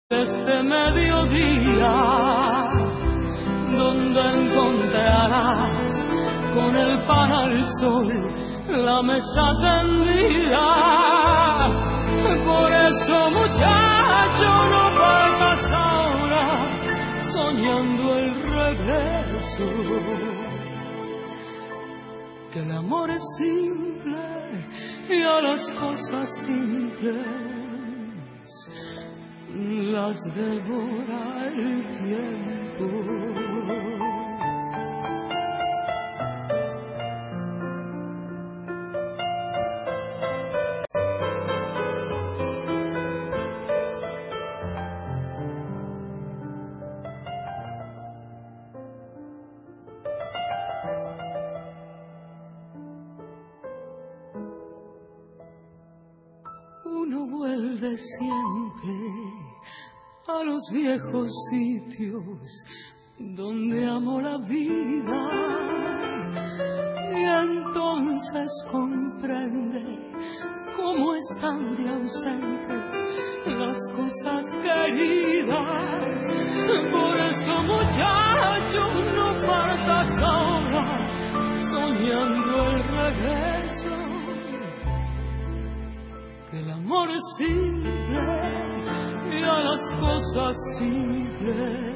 Este mediodía, donde encontrarás con el pan al sol, la mesa tendida. Por eso, muchacho, no partas ahora soñando el regreso. Que el amor es simple y a las cosas simples las devora el tiempo. Uno vuelve siempre a los viejos sitios donde amó la vida, y entonces comprende cómo están de ausentes las cosas queridas. Por eso, muchacho, no partas ahora soñando el regreso. Que el amor es simple y a las cosas simples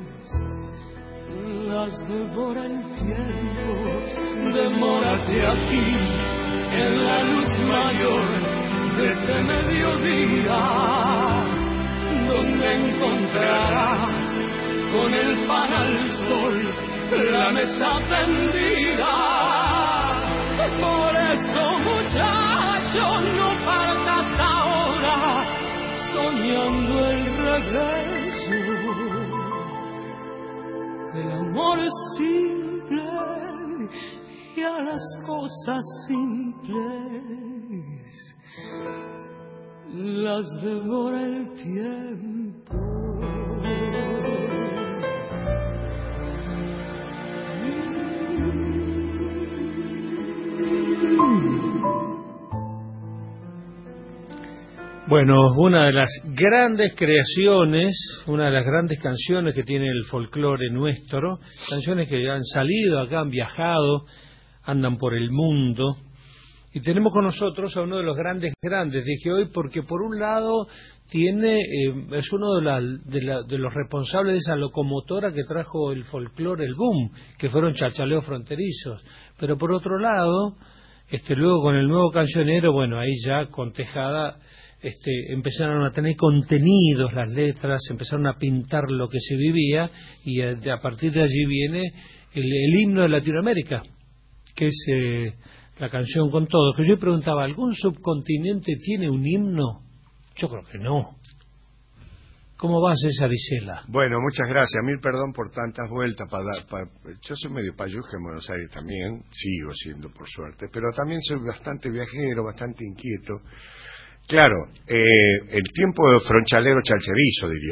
las devora el tiempo. Demórate aquí en la luz mayor de este mediodía, donde encontrarás con el pan al sol la mesa tendida. Por eso, muchacho, no partas ahora soñando el regreso. El amor es simple y a las cosas simples las devora el tiempo. Bueno, una de las grandes creaciones, una de las grandes canciones que tiene el folclore nuestro, canciones que han salido acá, han viajado, andan por el mundo, y tenemos con nosotros a uno de los grandes, dije hoy, porque por un lado es uno de los responsables de esa locomotora que trajo el folclore, el boom, que fueron Chachaleos Fronterizos, pero por otro lado, luego con el nuevo cancionero, bueno, ahí ya con Tejada, empezaron a tener contenidos las letras, empezaron a pintar lo que se vivía, y a partir de allí viene el himno de Latinoamérica, que es la canción con todos. Que yo preguntaba, ¿algún subcontinente tiene un himno? Yo creo que no. ¿Cómo va, César Isela? Bueno, muchas gracias. Mil perdón por tantas vueltas. Yo soy medio payuca en Buenos Aires también, sigo siendo por suerte, pero también soy bastante viajero, bastante inquieto. Claro, el tiempo fronchalero chalcherizo, diría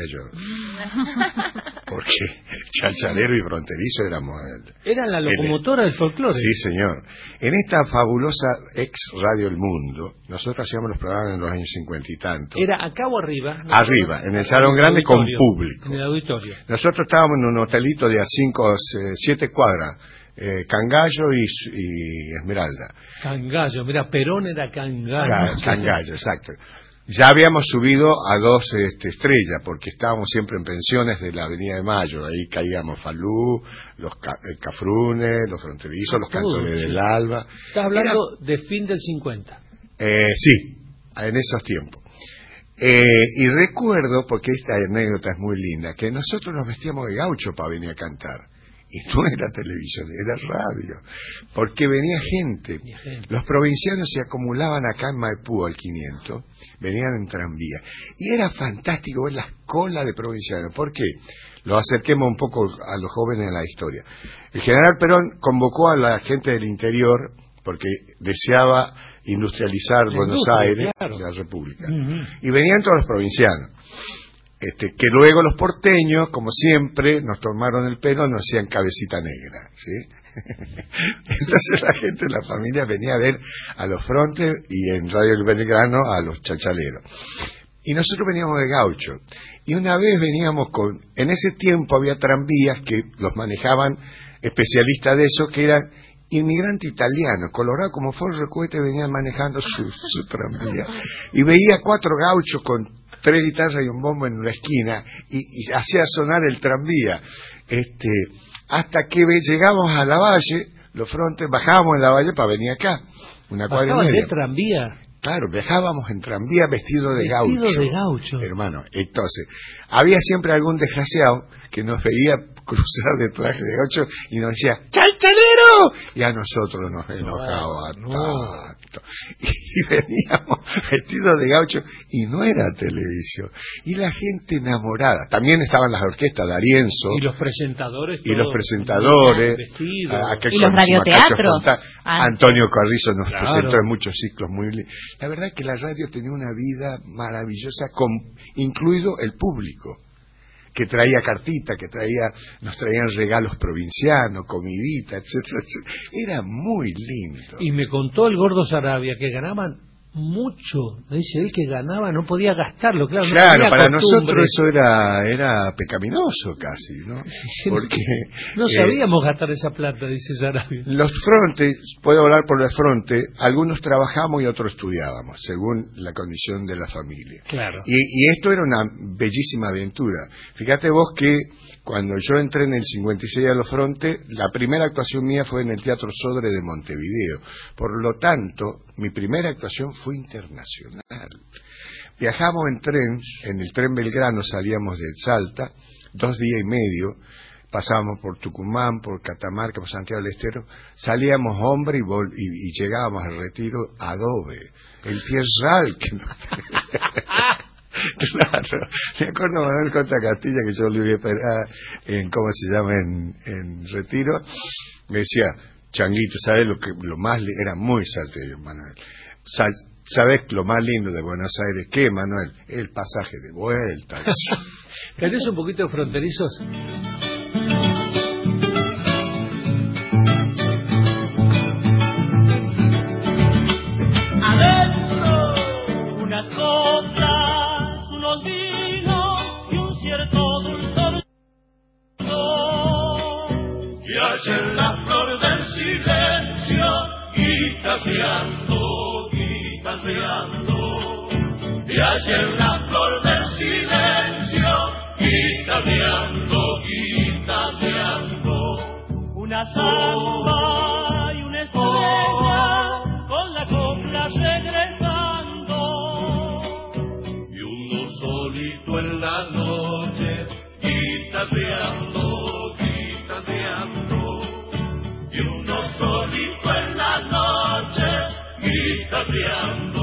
yo. Porque chalchalero y fronterizo éramos... Era la locomotora del folclore. Sí, señor. En esta fabulosa ex Radio El Mundo, nosotros hacíamos los programas en los años 50 y tanto. ¿Era acá o arriba? ¿No? Arriba, en el Salón Grande con público. En el auditorio. Nosotros estábamos en un hotelito de a 7 cuadras. Cangallo y Esmeralda. Cangallo, mira, Perón era Cangallo. Cangallo, exacto. Ya habíamos subido a 2 estrellas, porque estábamos siempre en pensiones de la Avenida de Mayo. Ahí caíamos Falú, los Cafrunes, los Fronterizos, los Cantores del Alba. ¿Estás hablando de fin del 50? Sí, en esos tiempos. Y recuerdo, porque esta anécdota es muy linda, que nosotros nos vestíamos de gaucho para venir a cantar. Y no era televisión, era radio, porque venía gente. Los provincianos se acumulaban acá en Maipú al 500, venían en tranvía, y era fantástico ver las colas de provincianos. ¿Por qué? Lo acerquemos un poco a los jóvenes a la historia. El general Perón convocó a la gente del interior porque deseaba industrializar Buenos Aires, claro, la República, y venían todos los provincianos. Que luego los porteños, como siempre, nos tomaron el pelo, nos hacían cabecita negra, ¿sí? Entonces la gente de la familia venía a ver a los Frontes y en Radio El Belgrano a los chachaleros. y nosotros veníamos de Gaucho. Y una vez veníamos en ese tiempo había tranvías que los manejaban especialistas de eso, que eran inmigrantes italianos, colorados como forro de cohete, venían manejando su tranvía. Y veía 4 gauchos con 3 guitarras y un bombo en una esquina, y hacía sonar el tranvía. Hasta que llegamos a la Valle, los frontes, bajábamos en la Valle para venir acá, una cuadra y media. ¿De tranvía? Claro, viajábamos en tranvía vestido de gaucho. Vestido de gaucho. Hermano, entonces, había siempre algún desgraciado que nos veía cruzar de traje de gaucho y nos decía, ¡chalchalero! Y a nosotros nos enojaba tanto. Y veníamos vestidos de gaucho y no era televisión. Y la gente enamorada. También estaban las orquestas de Arienzo. Y los presentadores. Y los presentadores. Y los radioteatros. Antonio Carrizo nos presentó en muchos ciclos muy lindos. La verdad que la radio tenía una vida maravillosa, incluido el público, que traía cartita, nos traían regalos provincianos, comidita, etcétera, etcétera. Era muy lindo. Y me contó el Gordo Sarabia que ganaban mucho. Me dice él que ganaba, no podía gastarlo. Claro, no para nosotros eso era pecaminoso casi, ¿no? Porque no sabíamos gastar esa plata, dice Sarabia. Los frontes, puedo hablar por los frontes, algunos trabajamos y otros estudiábamos, según la condición de la familia. Claro. Y esto era una bellísima aventura. Fíjate vos que cuando yo entré en el 56 a los frontes, la primera actuación mía fue en el Teatro Sodre de Montevideo. Por lo tanto, mi primera actuación fue internacional. Viajamos en tren, en el tren Belgrano salíamos de Salta, 2 días y medio, pasábamos por Tucumán, por Catamarca, por Santiago del Estero, salíamos hombre y llegábamos al Retiro adobe, el tierral que no... Claro, me acuerdo de Manuel Conta Castilla, que yo lo iba a esperar en, ¿cómo se llama?, en Retiro, me decía, Changuito, ¿sabes lo más era muy salteño, Manuel? ¿Sabes lo más lindo de Buenos Aires? ¿Qué, Manuel? El pasaje de vuelta. ¿Tenés un poquito de fronterizos? Adentro, unas coplas, unos vinos y un cierto dulzor. Y allá en la flor del silencio, guitarreando. Y allá en la flor del silencio, guitarreando. Una samba y una estrella con la copla regresando. Y uno solito en la noche, guitarreando. Y uno solito en la noche, guitarreando.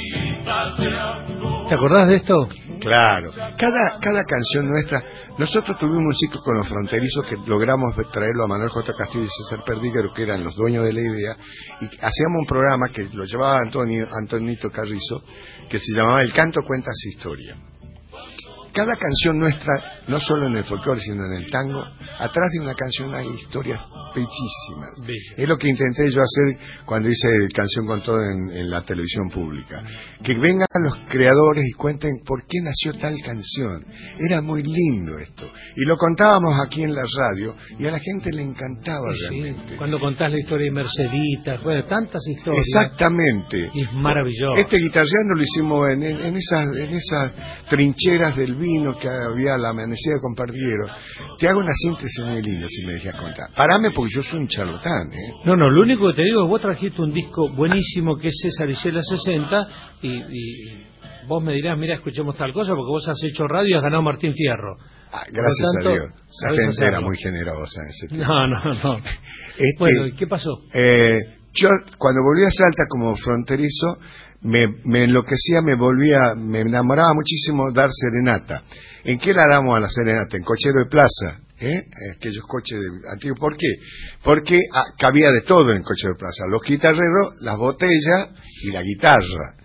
¿Te acordás de esto? Claro. Cada canción nuestra, nosotros tuvimos un ciclo con los fronterizos que logramos traerlo a Manuel J. Castillo y César Perdígaro, que eran los dueños de la idea, y hacíamos un programa que lo llevaba Antonito Carrizo, que se llamaba El Canto Cuenta Su Historia. Cada canción nuestra, no solo en el folclore, sino en el tango, atrás de una canción hay historias bellísimas. Es lo que intenté yo hacer cuando hice Canción con Todo en la televisión pública. Que vengan los creadores y cuenten por qué nació tal canción. Era muy lindo esto. Y lo contábamos aquí en la radio y a la gente le encantaba realmente. Cuando contás la historia de Merceditas, bueno, tantas historias. Exactamente. Y es maravilloso. Este guitarreando lo hicimos en esas trincheras del vino que había la amanecida con Perdiguero. Te hago una síntesis muy linda si me dejas contar. Parame porque yo soy un charlatán, ¿eh? No, lo único que te digo es vos trajiste un disco buenísimo que es César Isela 60 y vos me dirás, mira, escuchemos tal cosa porque vos has hecho radio y has ganado Martín Fierro. Gracias a Dios. La gente era muy generosa en ese tiempo. No. Bueno, ¿y qué pasó? Yo cuando volví a Salta como fronterizo me enloquecía, me enamoraba muchísimo dar serenata. ¿En qué la damos a la serenata? En Cochero de Plaza, aquellos coches antiguos. ¿Por qué? Porque cabía de todo en Cochero de Plaza, los guitarreros, las botellas y la guitarra.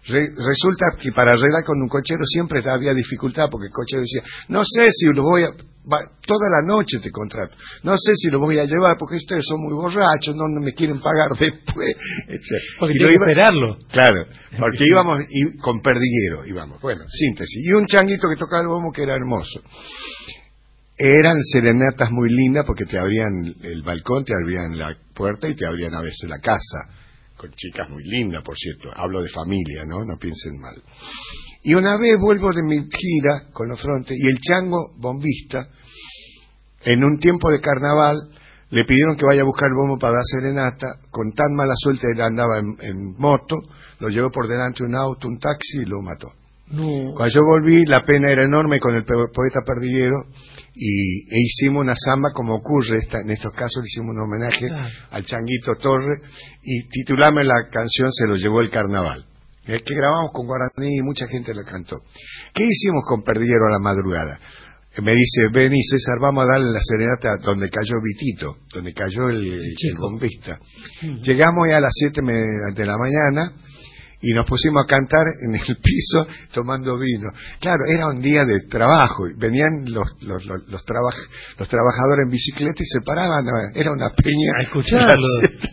Resulta que para arreglar con un cochero siempre había dificultad, porque el cochero decía, no sé si lo voy a... toda la noche te contrato, no sé si lo voy a llevar porque ustedes son muy borrachos, no me quieren pagar después, etc. Porque tiene que esperarlo. Claro, porque íbamos con perdiguero, íbamos. Bueno, síntesis. Y un changuito que tocaba el bombo que era hermoso. Eran serenatas muy lindas porque te abrían el balcón, te abrían la puerta y te abrían a veces la casa. Con chicas muy lindas, por cierto. Hablo de familia, ¿no? No piensen mal. Y una vez vuelvo de mi gira con los Frontes y el chango bombista, en un tiempo de carnaval, le pidieron que vaya a buscar el bombo para dar serenata. Con tan mala suerte, él andaba en moto, lo llevó por delante un auto, un taxi y lo mató. No. Cuando yo volví, la pena era enorme con el poeta perdiguero e hicimos una samba, como ocurre en estos casos, le hicimos un homenaje al Changuito Torre y titulamos la canción Se lo llevó el carnaval, que grabamos con guaraní y mucha gente la cantó. ¿Qué hicimos con Perdiguero a la madrugada? Me dice, vení César, vamos a darle la serenata donde cayó Vitito, donde cayó el bombista. Llegamos ya a las 7 de la mañana y nos pusimos a cantar en el piso tomando vino. Claro, era un día de trabajo, venían los trabajadores en bicicleta y se paraban, era una peña a escucharlo.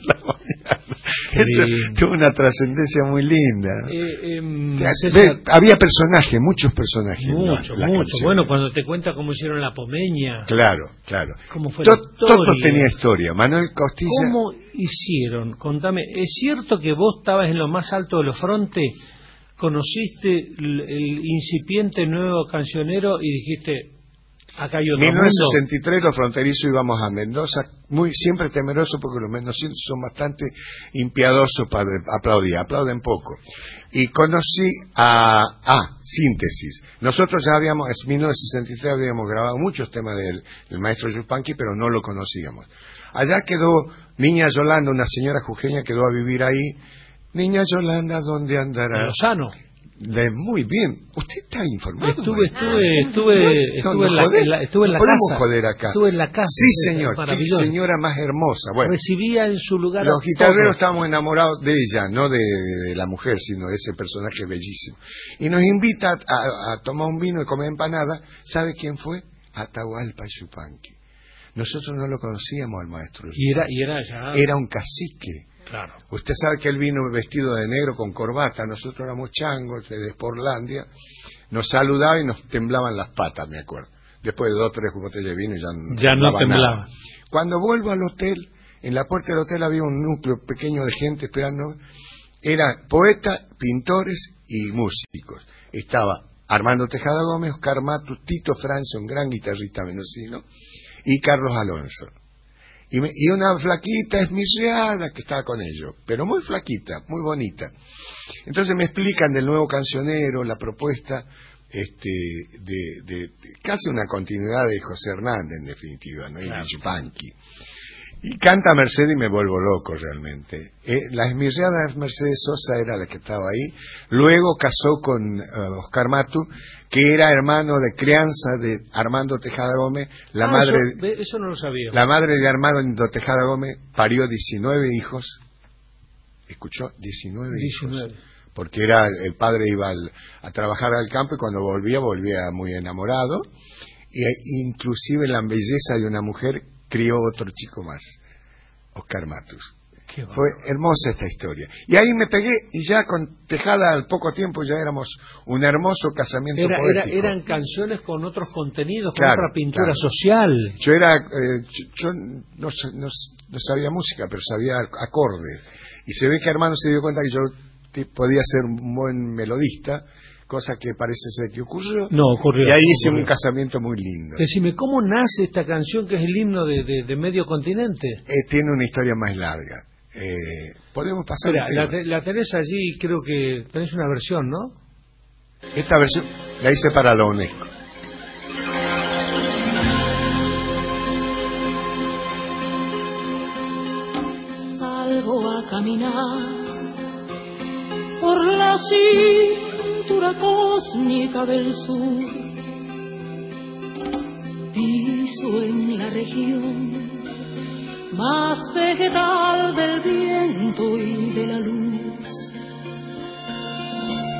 Eso tuvo una trascendencia muy linda. Había personajes, muchos personajes. Mucho. Bueno, cuando te cuenta cómo hicieron la Pomeña. Claro. ¿Cómo fue todo tenía historia. Manuel Costilla. ¿Cómo hicieron? Contame, ¿es cierto que vos estabas en lo más alto de los Frontes, conociste el incipiente nuevo cancionero y dijiste... Acá hay otro 1963 mundo. Los fronterizos íbamos a Mendoza, siempre temerosos porque los mendocinos son bastante impiadosos para aplauden poco. Y conocí síntesis. Nosotros ya en 1963 habíamos grabado muchos temas del maestro Yupanqui, pero no lo conocíamos. Allá quedó Niña Yolanda, una señora jujeña quedó a vivir ahí. Niña Yolanda, ¿dónde andará? Lozano. Muy bien, usted está informado. Estuve en la casa. Joder acá. Estuve en la casa. Sí, señor. Qué señora más hermosa. Bueno, recibía en su lugar. Los guitarreros estábamos enamorados de ella, no de la mujer, sino de ese personaje bellísimo. Y nos invita a tomar un vino y comer empanada. ¿Sabe quién fue? Atahualpa Yupanqui. Nosotros no lo conocíamos al maestro. Era un cacique. Claro. Usted sabe que él vino vestido de negro con corbata, nosotros éramos changos de Portlandia, nos saludaba y nos temblaban las patas, me acuerdo. Después de 2 o 3 botellas de vino ya no temblaba. Nada. Cuando vuelvo al hotel, en la puerta del hotel había un núcleo pequeño de gente esperando, eran poetas, pintores y músicos. Estaba Armando Tejada Gómez, Oscar Matus, Tito Francia, un gran guitarrista mendocino, y Carlos Alonso. Y una flaquita esmirreada que estaba con ellos, pero muy flaquita, muy bonita. Entonces me explican del nuevo cancionero, la propuesta de casi una continuidad de José Hernández, en definitiva, ¿no? Claro. Y Yupanqui. Y canta Mercedes y me vuelvo loco realmente. La esmirreada Mercedes Sosa era la que estaba ahí. Luego casó con Oscar Matu, que era hermano de crianza de Armando Tejada Gómez. Eso no lo sabía. La madre de Armando Tejada Gómez parió 19 hijos. ¿Escuchó? 19 hijos. Porque el padre iba a trabajar al campo y cuando volvía muy enamorado. Y inclusive la belleza de una mujer crió otro chico más, Oscar Matus. Fue hermosa esta historia. Y ahí me pegué, y ya con Tejada al poco tiempo ya éramos un hermoso casamiento poético. Eran canciones con otros contenidos, con otra pintura social. Yo no sabía música, pero sabía acordes. Y se ve que Armando se dio cuenta que yo podía ser un buen melodista, cosa que parece ser que ocurrió. No, ocurrió. Y ahí hice un casamiento muy lindo. Decime, ¿cómo nace esta canción que es el himno de medio continente? Tiene una historia más larga. Podemos pasar. La tenés allí, creo que tenés una versión, ¿no? Esta versión la hice para la UNESCO. Salgo a caminar por la cintura cósmica del sur, piso en la región más vegetal del viento y de la luz.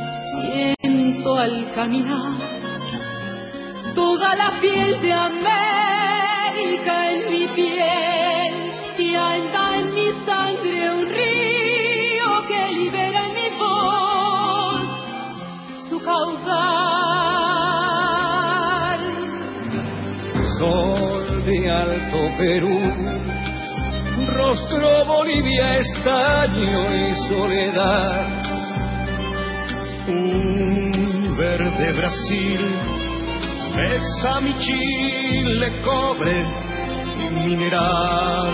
al caminar. Toda la piel de América en mi piel y anda en mi sangre un río que libera en mi voz su caudal. Sol de Alto Perú, rostro Bolivia, estaño y soledad. Un verde Brasil, besa mi Chile, cobre y mineral.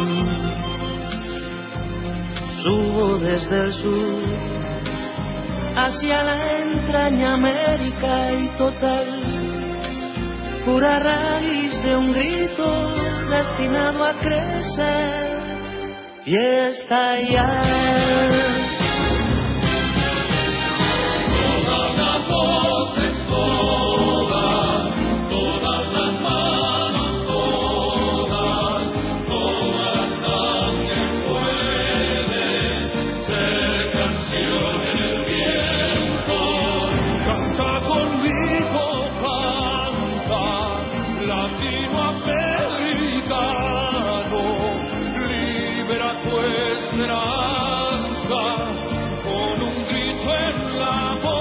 Subo desde el sur hacia la entraña América y total, pura raíz de un grito destinado a crecer y estallar. Todas las voces, todas las manos, todas la sangre puede ser canción en el viento. Canta conmigo, canta, latinoamericano, libera tu esperanza con un grito en la voz.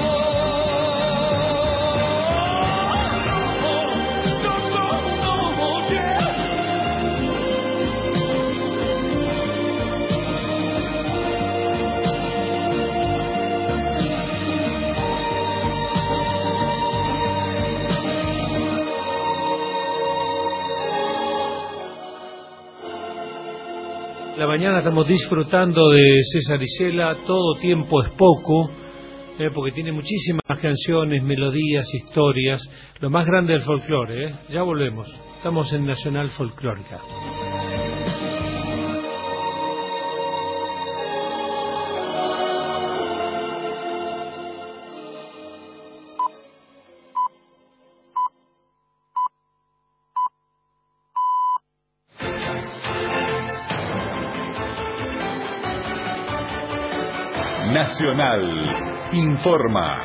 La mañana estamos disfrutando de César Isela, Todo tiempo es poco, porque tiene muchísimas canciones, melodías, historias, lo más grande del folclore. Ya volvemos, estamos en Nacional Folclórica. Nacional informa.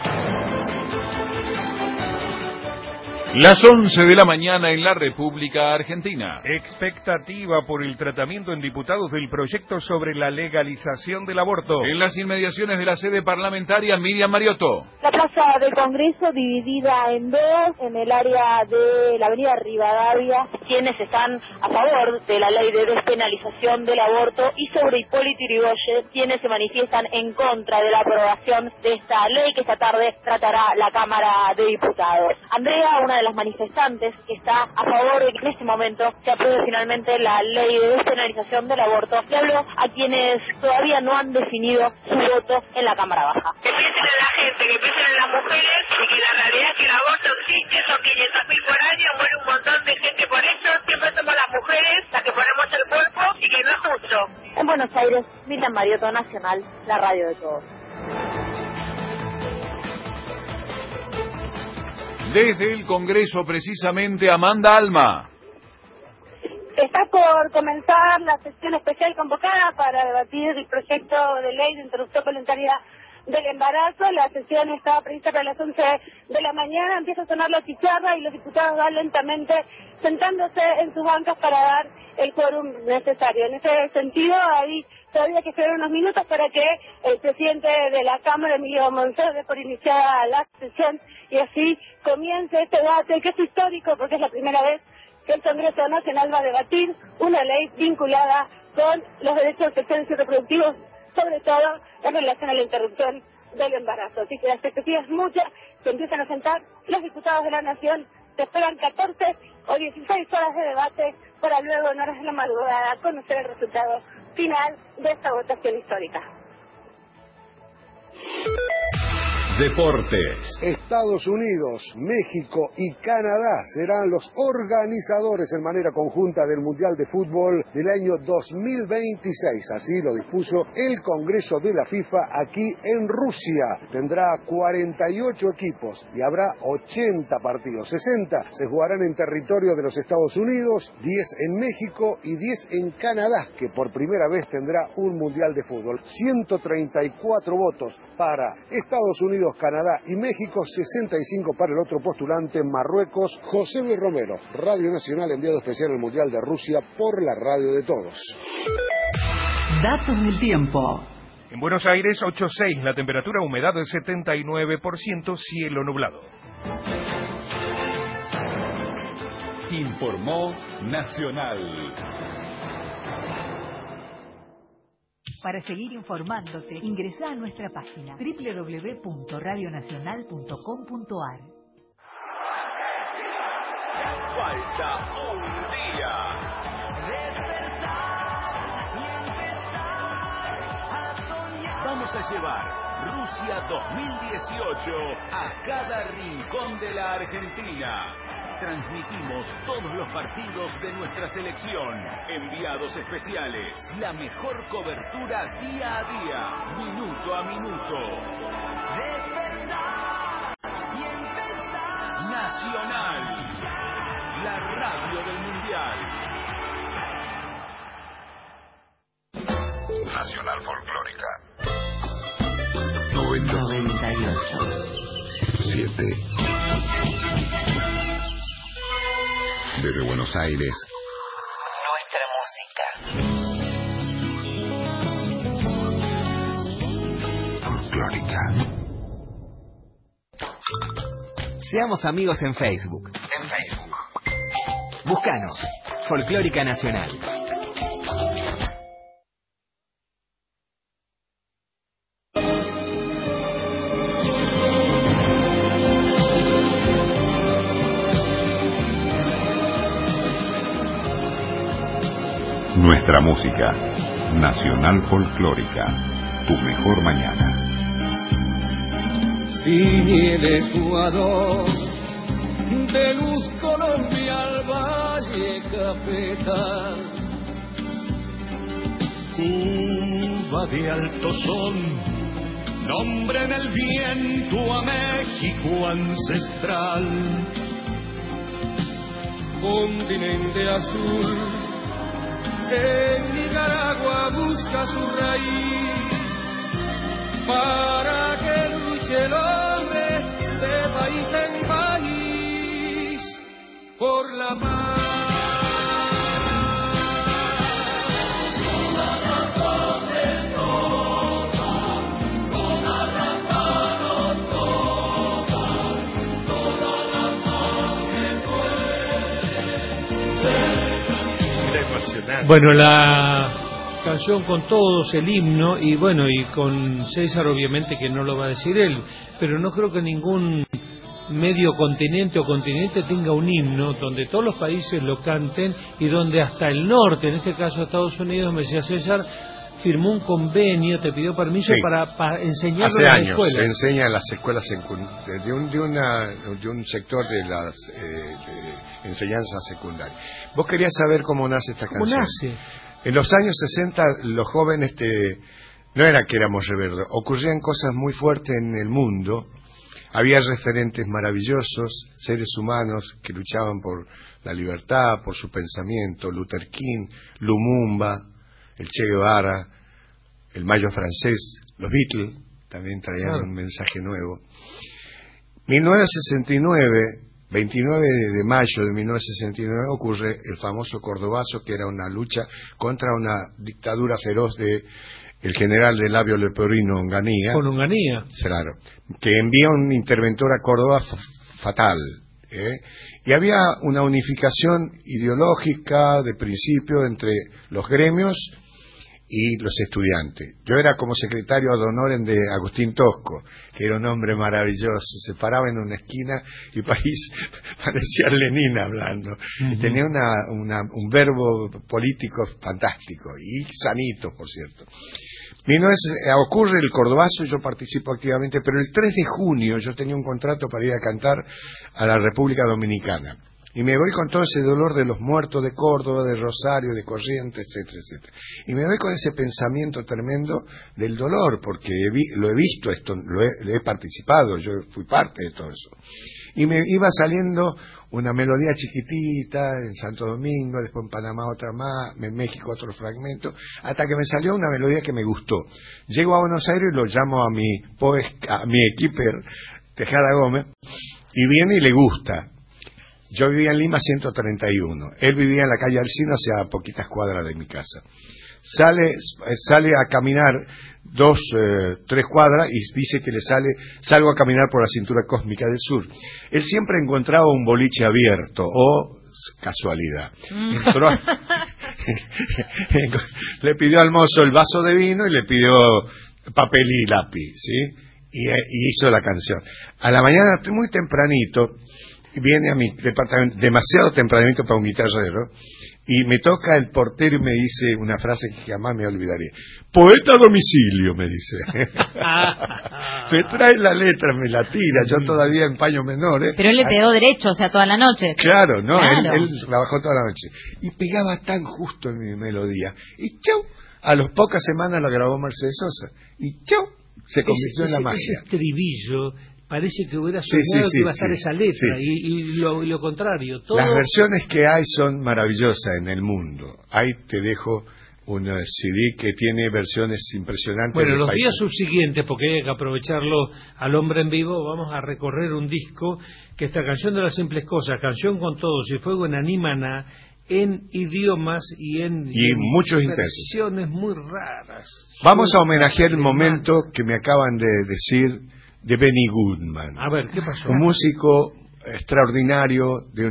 Las 11 de la mañana en la República Argentina. Expectativa por el tratamiento en diputados del proyecto sobre la legalización del aborto. En las inmediaciones de la sede parlamentaria, Miriam Mariotto. La plaza del Congreso dividida en dos, en el área de la avenida Rivadavia, quienes están a favor de la ley de despenalización del aborto, y sobre Hipólito Yrigoyen, quienes se manifiestan en contra de la aprobación de esta ley que esta tarde tratará la Cámara de Diputados. Andrea, una de las manifestantes que está a favor de que en este momento se apruebe finalmente la ley de despenalización del aborto, le habló a quienes todavía no han definido su voto en la Cámara Baja. Que piensen en la gente, que piensen en las mujeres, y que la realidad es que el aborto existe, son 500.000 por año, muere un montón de gente por eso, siempre somos las mujeres las que ponemos el cuerpo y que no es justo. En Buenos Aires, Miriam Mariotto, Nacional, la radio de todos. Desde el Congreso, precisamente, Amanda Alma. Está por comenzar la sesión especial convocada para debatir el proyecto de ley de interrupción voluntaria del embarazo. La sesión está prevista para las 11 de la mañana. Empieza a sonar la pizarra y los diputados van lentamente sentándose en sus bancas para dar el quórum necesario. En ese sentido, hay todavía que esperar unos minutos para que el presidente de la Cámara, Emilio Monzó, dé por iniciada la sesión y así comience este debate, que es histórico porque es la primera vez que el Congreso Nacional va a debatir una ley vinculada con los derechos sexuales y reproductivos, sobre todo en relación a la interrupción del embarazo. Así que la expectativa es mucha, se empiezan a sentar los diputados de la Nación, se esperan 14 o 16 horas de debate para luego en horas de la madrugada conocer el resultado final de esta votación histórica. Deportes. Estados Unidos, México y Canadá serán los organizadores en manera conjunta del Mundial de Fútbol del año 2026. Así lo dispuso el Congreso de la FIFA aquí en Rusia. Tendrá 48 equipos y habrá 80 partidos. 60 se jugarán en territorio de los Estados Unidos, 10 en México y 10 en Canadá, que por primera vez tendrá un Mundial de Fútbol. 134 votos para Estados Unidos, Unidos, Canadá y México, 65 para el otro postulante, Marruecos, José Luis Romero, Radio Nacional, enviado especial al Mundial de Rusia por la radio de todos. Datos del tiempo. En Buenos Aires, 8.6, la temperatura, humedad del 79%, cielo nublado. Informó Nacional. Para seguir informándote, ingresá a nuestra página www.radionacional.com.ar. Falta un día. Vamos a llevar Rusia 2018 a cada rincón de la Argentina. Transmitimos todos los partidos de nuestra selección. Enviados especiales. La mejor cobertura día a día, minuto a minuto. Nacional. La radio del Mundial. Nacional Folclórica. 98. 7. Desde Buenos Aires. Nuestra música. Folclórica. Seamos amigos en Facebook. Búscanos. Folclórica Nacional. Nuestra música. Nacional Folclórica. Tu mejor mañana. Ciñe el Ecuador, de luz Colombia al valle cafetal. Cuba de alto son, nombre en el viento a México ancestral. Continente azul, en Nicaragua busca su raíz, para que luche el hombre de país en país por la paz. Con la razón de todas, con la razón toda razón que puede. Bueno, la canción con todos, el himno, y bueno, y con César obviamente que no lo va a decir él, pero no creo que ningún medio continente o continente tenga un himno donde todos los países lo canten y donde hasta el norte, en este caso Estados Unidos, me decía César, firmó un convenio, te pidió permiso para enseñarlo hace en la años escuela. se enseña en las escuelas de un sector de las enseñanzas secundarias. Vos querías saber cómo nace esta canción. ¿Cómo nace? En los años 60 los jóvenes no era que éramos rebeldes, ocurrían cosas muy fuertes en el mundo. Había referentes maravillosos, seres humanos que luchaban por la libertad, por su pensamiento. Luther King, Lumumba, el Che Guevara, el Mayo francés, los Beatles también traían un mensaje nuevo. 1969, 29 de mayo de 1969 ocurre el famoso Cordobazo, que era una lucha contra una dictadura feroz de el general de Labio Leporino Onganía. Con Onganía. Claro, que envía un interventor a Córdoba fatal. Y había una unificación ideológica de principio entre los gremios y los estudiantes. Yo era como secretario ad honorem de Agustín Tosco, que era un hombre maravilloso, se paraba en una esquina y parecía Lenin hablando. Y tenía un verbo político fantástico y sanito, por cierto. Ocurre el Cordobazo, yo participo activamente, pero el 3 de junio yo tenía un contrato para ir a cantar a la República Dominicana. Y me voy con todo ese dolor de los muertos de Córdoba, de Rosario, de Corrientes, etcétera, etcétera. Y me voy con ese pensamiento tremendo del dolor, porque lo he visto esto, he participado, yo fui parte de todo eso. Y me iba saliendo una melodía chiquitita en Santo Domingo, después en Panamá otra más, en México otro fragmento, hasta que me salió una melodía que me gustó. Llego a Buenos Aires y lo llamo a mi equiper, Tejada Gómez, y viene y le gusta. Yo vivía en Lima 131, él vivía en la calle Alsina, o sea, a poquitas cuadras de mi casa. Sale a caminar 3 cuadras y dice que salgo a caminar por la cintura cósmica del sur. Él siempre encontraba un boliche abierto, o casualidad. Entró le pidió al mozo el vaso de vino y le pidió papel y lápiz, ¿sí? Y hizo la canción. A la mañana, muy tempranito, viene a mi departamento, demasiado tempranito para un guitarrero, y me toca el portero y me dice una frase que jamás me olvidaré. Poeta a domicilio, me dice. Me trae la letra, me la tira, yo todavía en paño menor. Pero él le pegó derecho, o sea, toda la noche. Claro, no, claro. Él trabajó toda la noche. Y pegaba tan justo en mi melodía. Y chau, a las pocas semanas lo grabó Mercedes Sosa. Y chau, se convirtió en la magia. Ese estribillo parece que hubiera soñado que iba a estar esa letra, y lo contrario. Todo... Las versiones que hay son maravillosas en el mundo. Ahí te dejo un CD que tiene versiones impresionantes. Bueno, los días subsiguientes, porque hay que aprovecharlo al hombre en vivo, vamos a recorrer un disco que esta canción de las simples cosas, Canción con Todos y Fuego en Anímana, en idiomas y en muchos versiones muy raras. Vamos a homenajear el momento que me acaban de decir de Benny Goodman. A ver, ¿qué pasó? Un músico extraordinario de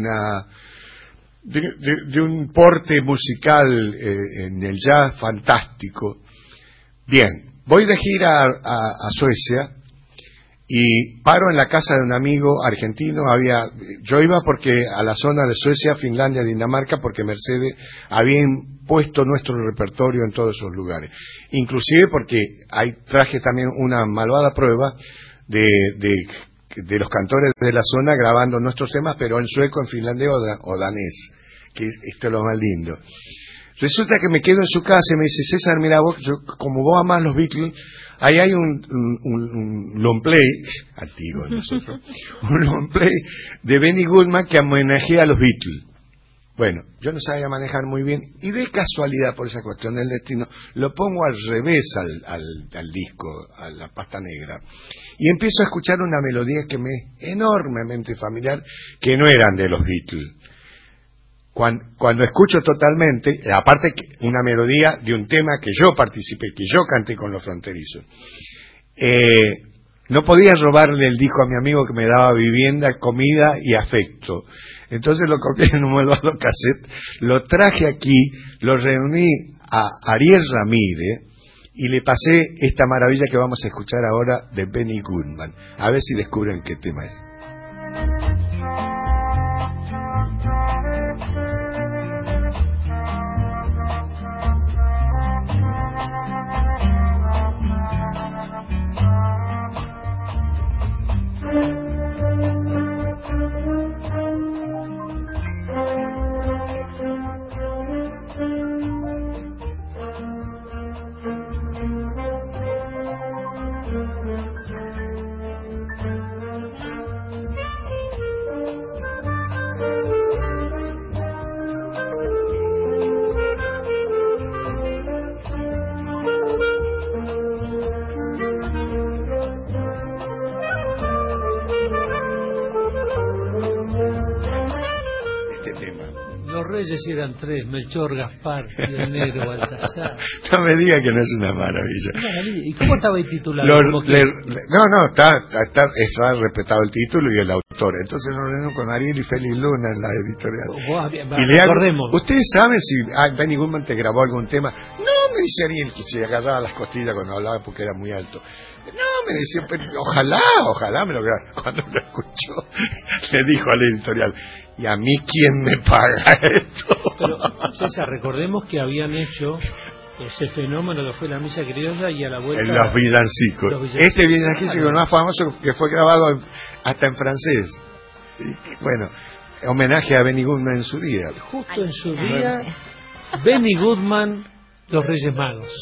un porte musical en el jazz fantástico. Bien, voy de gira a Suecia y paro en la casa de un amigo argentino. Yo iba porque a la zona de Suecia, Finlandia, Dinamarca, porque Mercedes había impuesto nuestro repertorio en todos esos lugares. Inclusive porque traje también una malvada prueba de los cantores de la zona grabando nuestros temas, pero en sueco, en finlandés o danés, que esto es lo más lindo. Resulta que me quedo en su casa y me dice, César, mira vos, como vos amás los Beatles, ahí hay un long play, antiguo nosotros, un long play de Benny Goodman que homenajea a los Beatles. Bueno, yo no sabía manejar muy bien, y de casualidad, por esa cuestión del destino, lo pongo al revés al disco, a la pasta negra, y empiezo a escuchar una melodía que me es enormemente familiar, que no eran de los Beatles. Cuando escucho totalmente, aparte que una melodía de un tema que yo participé, que yo canté con Los Fronterizos, no podía robarle el disco a mi amigo que me daba vivienda, comida y afecto. Entonces lo copié en un malvado cassette, lo traje aquí, lo reuní a Ariel Ramírez y le pasé esta maravilla que vamos a escuchar ahora de Benny Goodman. A ver si descubren qué tema es. Eran 3, Melchor, Gaspar y el negro Baltasar. No me diga que no es una maravilla. ¿Y cómo estaba el titular? Está respetado el título y el autor. Entonces nos reunimos con Ariel y Félix Luna en la editorial. Recordemos. ¿Ustedes saben si Benny Goodman te grabó algún tema? No, me dice Ariel, que se agarraba las costillas cuando hablaba porque era muy alto. No, me decía, pero ojalá me lo grabara. Cuando lo escuchó, le dijo a la editorial, ¿y a mí quién me paga esto? Pero, César, recordemos que habían hecho ese fenómeno que fue la misa criolla y a la vuelta... En los villancicos. Este villancico más famoso que fue grabado hasta en francés. Y, bueno, homenaje a Benny Goodman en su día. Justo en su día, Benny Goodman, Los Reyes Magos.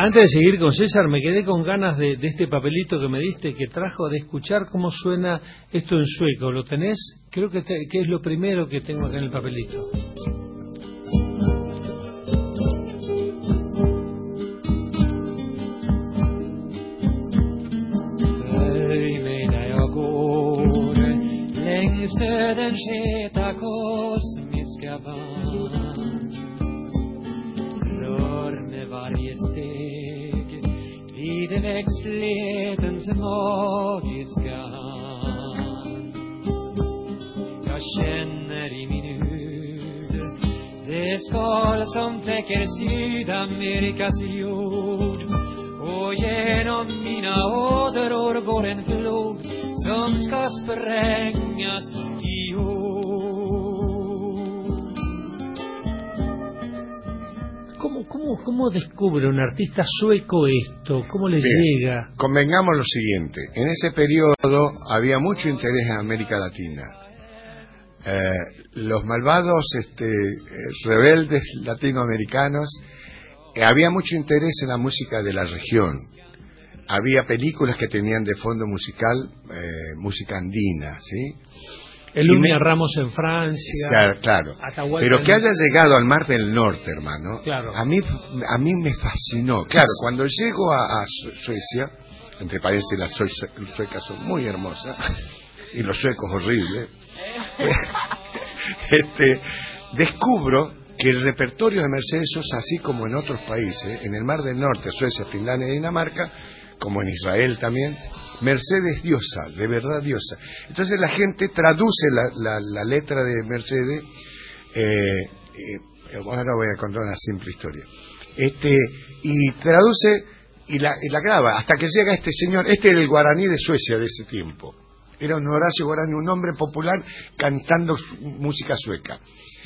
Antes de seguir con César, me quedé con ganas de este papelito que me diste, que trajo, de escuchar cómo suena esto en sueco. ¿Lo tenés? Creo que es lo primero que tengo acá en el papelito. Den sketa kosmiska band rör med varje steg vid växtlighetens magiska hand. Jag känner i min hud det skal som täcker Sydamerikas jord, och genom mina ådror går en flod som ska sprängas i ord. ¿Cómo descubre un artista sueco esto? ¿Cómo le llega? Convengamos lo siguiente. En ese periodo había mucho interés en América Latina. Los malvados rebeldes latinoamericanos, había mucho interés en la música de la región. Había películas que tenían de fondo musical música andina, ¿sí? El Lumia Ramos en Francia. Claro. Pero que haya llegado al Mar del Norte, hermano, claro. a mí me fascinó. Claro, cuando llego a Suecia, entre paréntesis, las suecas son muy hermosas y los suecos horribles, descubro que el repertorio de Mercedes Sosa, así como en otros países, en el Mar del Norte, Suecia, Finlandia y Dinamarca, como en Israel también, Mercedes diosa, de verdad diosa. Entonces la gente traduce la letra de Mercedes, ahora voy a contar una simple historia, y traduce y la graba, hasta que llega este señor, era el guaraní de Suecia de ese tiempo, era un Horacio Guaraní, un hombre popular cantando música sueca.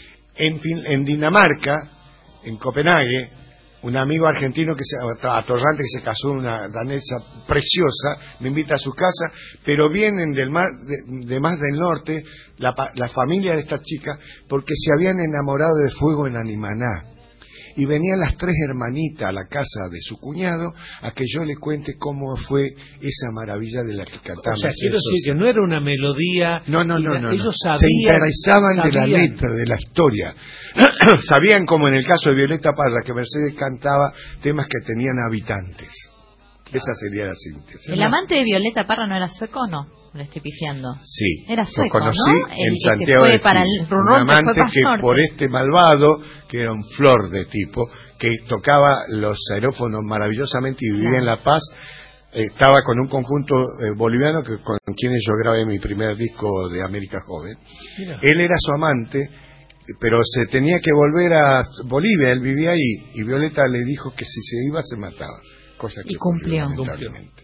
En Dinamarca, en Copenhague, un amigo argentino atorrante que se casó con una danesa preciosa, me invita a su casa, pero vienen del mar de más del norte la familia de esta chica porque se habían enamorado de Fuego en Animaná. Y venían las tres hermanitas a la casa de su cuñado a que yo le cuente cómo fue esa maravilla de la que cantamos. O sea, quiero decir que no era una melodía. No. Ellos sabían, se interesaban de la letra, de la historia. Sabían, como en el caso de Violeta Parra, que Mercedes cantaba temas que tenían habitantes. Esa sería la síntesis. ¿El amante de Violeta Parra no era sueco o no? Le estoy pifiando. Sí, era sueco, lo conocí, ¿no? en Santiago de Chile. Un amante que por este malvado, que era un flor de tipo, que tocaba los aerófonos maravillosamente y vivía en La Paz, estaba con un conjunto boliviano con quienes yo grabé mi primer disco de América Joven. Mira. Él era su amante, pero se tenía que volver a Bolivia, él vivía ahí, y Violeta le dijo que si se iba se mataba, cosa que cumplió. Lamentablemente.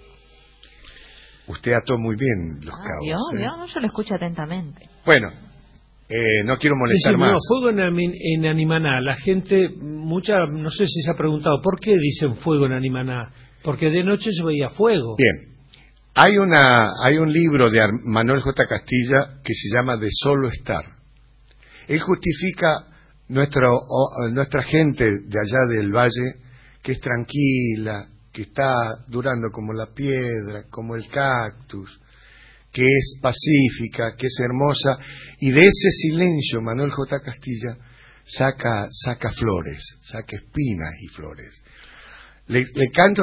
Usted ató muy bien los cabos. No, yo lo escucho atentamente. Bueno, no quiero molestar más. Fuego en Animaná. La gente, no sé si se ha preguntado, ¿por qué dicen fuego en Animaná? Porque de noche se veía fuego. Bien. Hay un libro de Manuel J. Castilla que se llama De Solo Estar. Él justifica nuestra gente de allá del valle, que es tranquila, que está durando como la piedra, como el cactus, que es pacífica, que es hermosa, y de ese silencio Manuel J. Castilla saca flores, saca espinas y flores. Le canto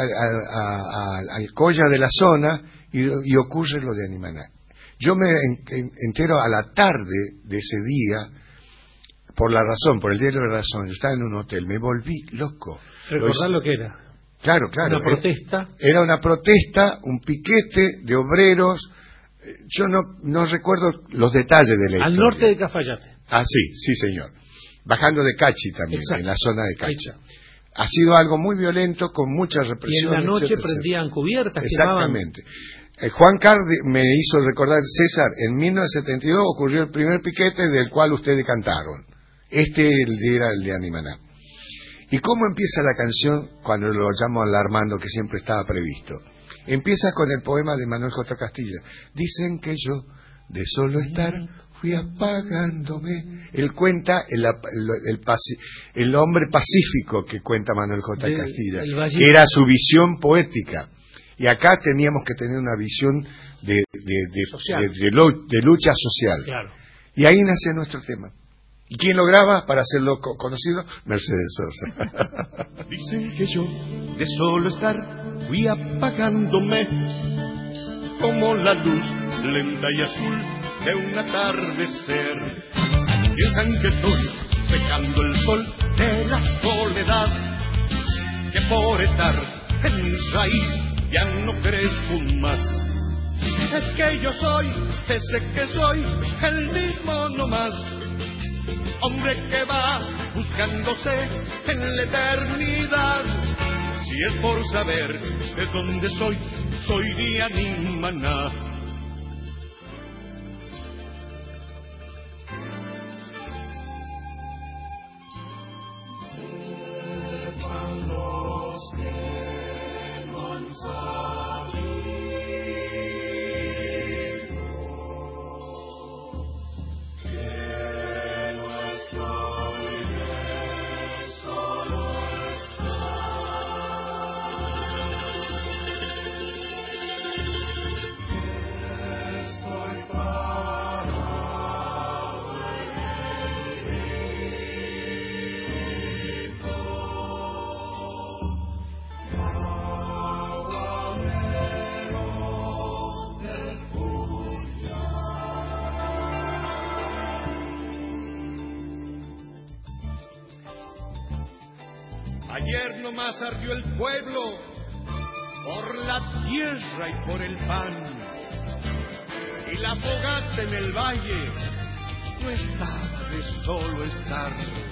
al colla de la zona y ocurre lo de Animaná. Yo me entero a la tarde de ese día, por el diario de La Razón, yo estaba en un hotel, me volví loco. ¿Recordar lo que era? Claro. ¿Una protesta? Era una protesta, un piquete de obreros. Yo no recuerdo los detalles de la historia. Al norte de Cafayate. Sí, señor. Bajando de Cachi también, exacto, en la zona de Cacha. Ha sido algo muy violento, con mucha represión. Y en la noche prendían cubiertas. Exactamente. Juan Cardi me hizo recordar, César, en 1972 ocurrió el primer piquete del cual ustedes cantaron. Era el de Animaná. ¿Y cómo empieza la canción cuando lo llamo alarmando, que siempre estaba previsto? Empieza con el poema de Manuel J. Castilla. Dicen que yo de solo estar fui apagándome. Él cuenta el hombre pacífico que cuenta Manuel J. Castilla, que era su visión poética. Y acá teníamos que tener una visión de lucha social. Claro. Y ahí nace nuestro tema. ¿Y quién lo graba para hacerlo conocido? Mercedes Sosa. Dicen que yo de solo estar fui apagándome como la luz lenta y azul de un atardecer. Piensan que estoy secando el sol de la soledad, que por estar en mi raíz ya no crezco más. Es que yo soy ese que soy, el mismo nomás, hombre que va buscándose en la eternidad. Si es por saber de dónde soy, soy de Animaná. Ayer nomás ardió el pueblo por la tierra y por el pan, y la fogata en el valle no estaba de solo estar.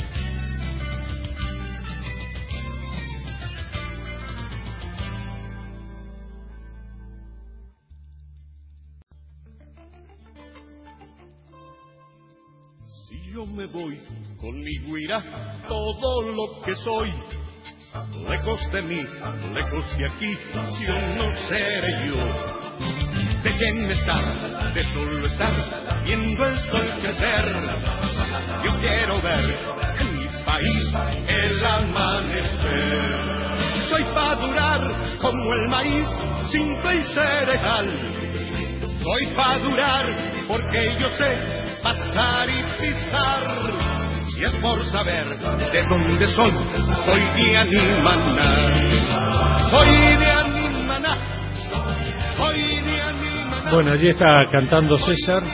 Si yo me voy, conmigo irá todo lo que soy. Lejos de mí, lejos de aquí, si no seré yo. Déjenme estar, de solo estar, viendo el sol crecer. Yo quiero ver en mi país el amanecer. Soy pa' durar como el maíz, simple y cereal. Soy pa' durar porque yo sé pasar y pisar. Si es por saber de dónde soy de Animaná. Soy de Animaná. Soy de Animaná. Bueno, allí está cantando César,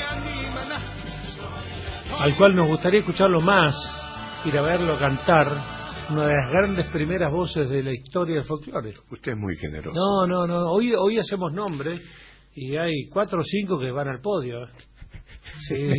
al cual nos gustaría escucharlo más, ir a verlo cantar, una de las grandes primeras voces de la historia del folclore. Usted es muy generoso. No. Hoy hacemos nombre y hay 4 o 5 que van al podio. Sí.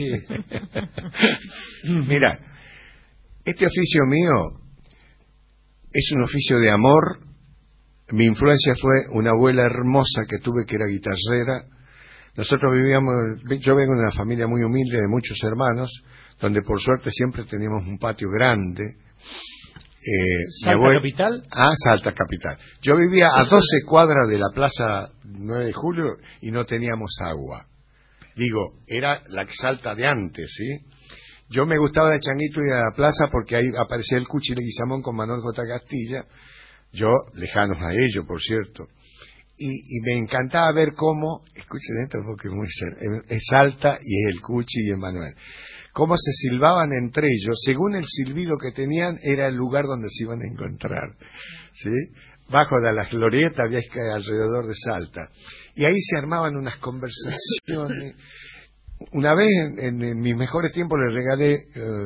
Mira, este oficio mío es un oficio de amor. Mi influencia fue una abuela hermosa que tuve, que era guitarrera. Nosotros yo vengo de una familia muy humilde de muchos hermanos, donde por suerte siempre teníamos un patio grande. ¿Salta Capital? Salta Capital. Yo vivía a 12 cuadras de la Plaza 9 de Julio y no teníamos agua. Digo, era la Salta de antes, ¿sí? Yo me gustaba de changuito ir a la plaza porque ahí aparecía el Cuchi Leguizamón con Manuel J. Castilla, yo lejanos a ello, por cierto. Y me encantaba ver cómo, escuchen esto porque es Salta y es el Cuchi y el Manuel, cómo se silbaban entre ellos, según el silbido que tenían, era el lugar donde se iban a encontrar, ¿sí? Bajo de las glorietas había alrededor de Salta. Y ahí se armaban unas conversaciones. Una vez, en mis mejores tiempos, le regalé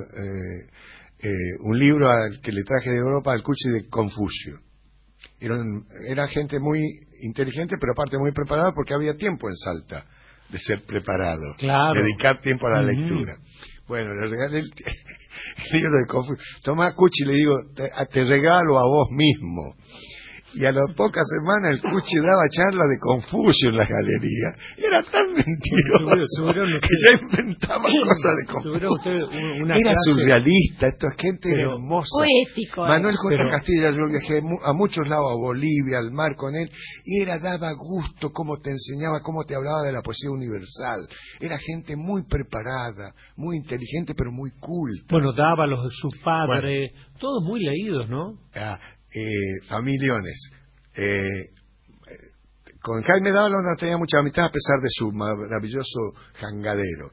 un libro al que le traje de Europa, al Cuchi de Confucio. Era gente muy inteligente, pero aparte muy preparada, porque había tiempo en Salta de ser preparado, claro, dedicar tiempo a la lectura. Bueno, le regalé el libro de Confucio. Tomá, Cuchi, le digo, te regalo a vos mismo. Y a las pocas semanas el Cuchi daba charla de Confucio en la galería. Era tan mentiroso que ya inventaba cosas de Confucio. Era surrealista, esto es gente hermosa. Poético. Manuel J. Castilla, yo viajé a muchos lados, a Bolivia, al mar con él, y daba gusto cómo te enseñaba, cómo te hablaba de la poesía universal. Era gente muy preparada, muy inteligente, pero muy culta. Bueno, Dávalos de su padre, todos muy leídos, ¿no? Familiones. Con Jaime Dávalos no tenía mucha amistad a pesar de su maravilloso jangadero.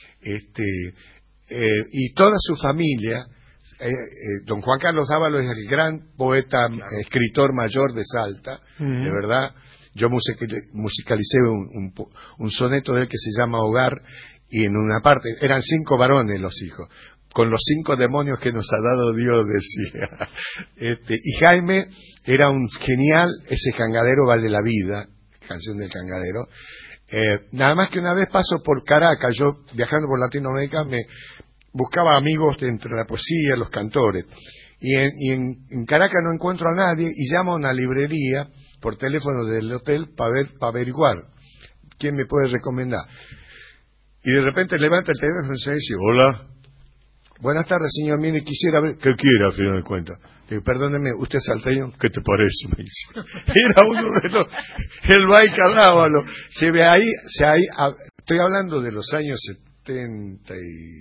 Y toda su familia, don Juan Carlos Dávalos es el gran poeta, escritor mayor de Salta, de verdad. Yo musicalicé un soneto de él que se llama Hogar, y en una parte, eran 5 varones los hijos, con los 5 demonios que nos ha dado Dios, decía. Y Jaime era un genial, ese jangadero vale la vida, canción del jangadero. Nada más que una vez paso por Caracas, yo viajando por Latinoamérica me buscaba amigos entre la poesía, los cantores, y en Caracas no encuentro a nadie y llamo a una librería por teléfono del hotel para averiguar quién me puede recomendar. Y de repente levanta el teléfono y dice: hola, buenas tardes, señor, mire, quisiera ver, ¿qué quiere al final de cuentas? Digo, perdóneme, ¿usted es salteño? ¿Qué te parece? Me dice. Era uno de los, el Baica Dávalo. Se ve ahí, estoy hablando de los años 70